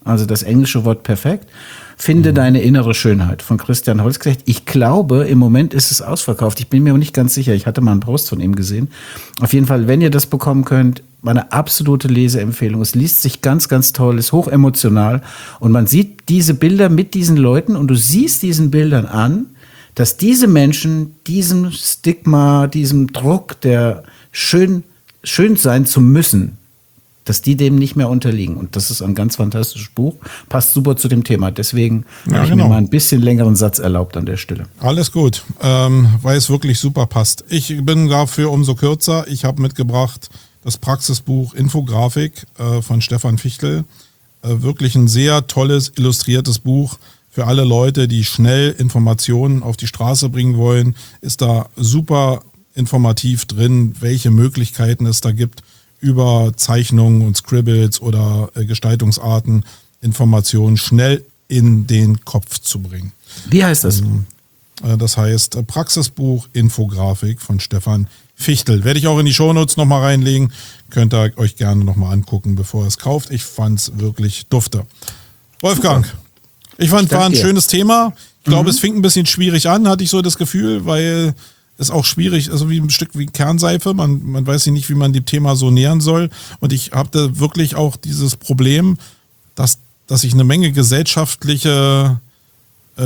also das englische Wort perfekt. Finde mhm. deine innere Schönheit von Christian Holzknecht. Ich glaube, im Moment ist es ausverkauft. Ich bin mir aber nicht ganz sicher. Ich hatte mal einen Post von ihm gesehen. Auf jeden Fall, wenn ihr das bekommen könnt, meine absolute Leseempfehlung. Es liest sich ganz, ganz toll, ist hochemotional und man sieht diese Bilder mit diesen Leuten und du siehst diesen Bildern an, dass diese Menschen diesem Stigma, diesem Druck, der schön, schön sein zu müssen, dass die dem nicht mehr unterliegen. Und das ist ein ganz fantastisches Buch, passt super zu dem Thema. Deswegen ja, habe ich genau. mir mal ein bisschen längeren Satz erlaubt an der Stelle. Alles gut, ähm, weil es wirklich super passt. Ich bin dafür umso kürzer. Ich habe mitgebracht das Praxisbuch Infografik äh, von Stefan Fichtel. Äh, wirklich ein sehr tolles, illustriertes Buch für alle Leute, die schnell Informationen auf die Straße bringen wollen. Ist da super informativ drin, welche Möglichkeiten es da gibt, über Zeichnungen und Scribbles oder äh, Gestaltungsarten Informationen schnell in den Kopf zu bringen. Wie heißt das? Ähm, äh, das heißt äh, Praxisbuch Infografik von Stefan Fichtel. Werde ich auch in die Shownotes nochmal reinlegen. Könnt ihr euch gerne nochmal angucken, bevor ihr es kauft. Ich fand es wirklich dufte. Wolfgang, Super. ich fand, es war ein dir. schönes Thema. Ich glaube, mhm. es fing ein bisschen schwierig an, hatte ich so das Gefühl, weil ist auch schwierig, also wie ein Stück wie Kernseife, man, man weiß nicht, wie man dem Thema so nähern soll. Und ich habe da wirklich auch dieses Problem, dass, dass ich eine Menge gesellschaftliche äh,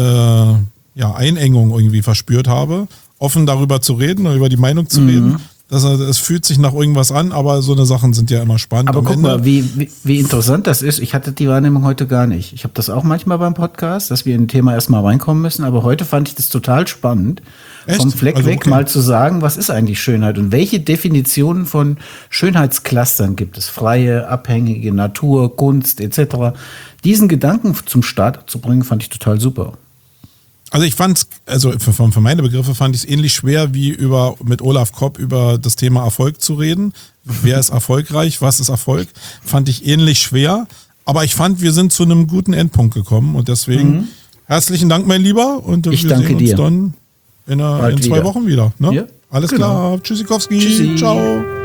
ja, Einengung irgendwie verspürt habe, offen darüber zu reden oder über die Meinung zu mhm. reden. Das, es fühlt sich nach irgendwas an, aber so eine Sachen sind ja immer spannend. Aber guck Ende. mal, wie, wie, wie interessant das ist. Ich hatte die Wahrnehmung heute gar nicht. Ich habe das auch manchmal beim Podcast, dass wir in ein Thema erstmal reinkommen müssen, aber heute fand ich das total spannend, Echt? vom Fleck also, weg okay. mal zu sagen, was ist eigentlich Schönheit und welche Definitionen von Schönheitsclustern gibt es? Freie, abhängige, Natur, Kunst et cetera. Diesen Gedanken zum Start zu bringen, fand ich total super. Also ich fand's, also für, für meine Begriffe fand ich es ähnlich schwer wie über mit Olaf Kopp über das Thema Erfolg zu reden. Wer ist erfolgreich? Was ist Erfolg? Fand ich ähnlich schwer. Aber ich fand, wir sind zu einem guten Endpunkt gekommen und deswegen mhm. herzlichen Dank, mein Lieber. Und ich wir danke sehen uns dir. dann in, einer, in zwei wieder. Wochen wieder. Ne? Ja, Alles genau. klar. Tschüssikowski. Tschüssi. Ciao.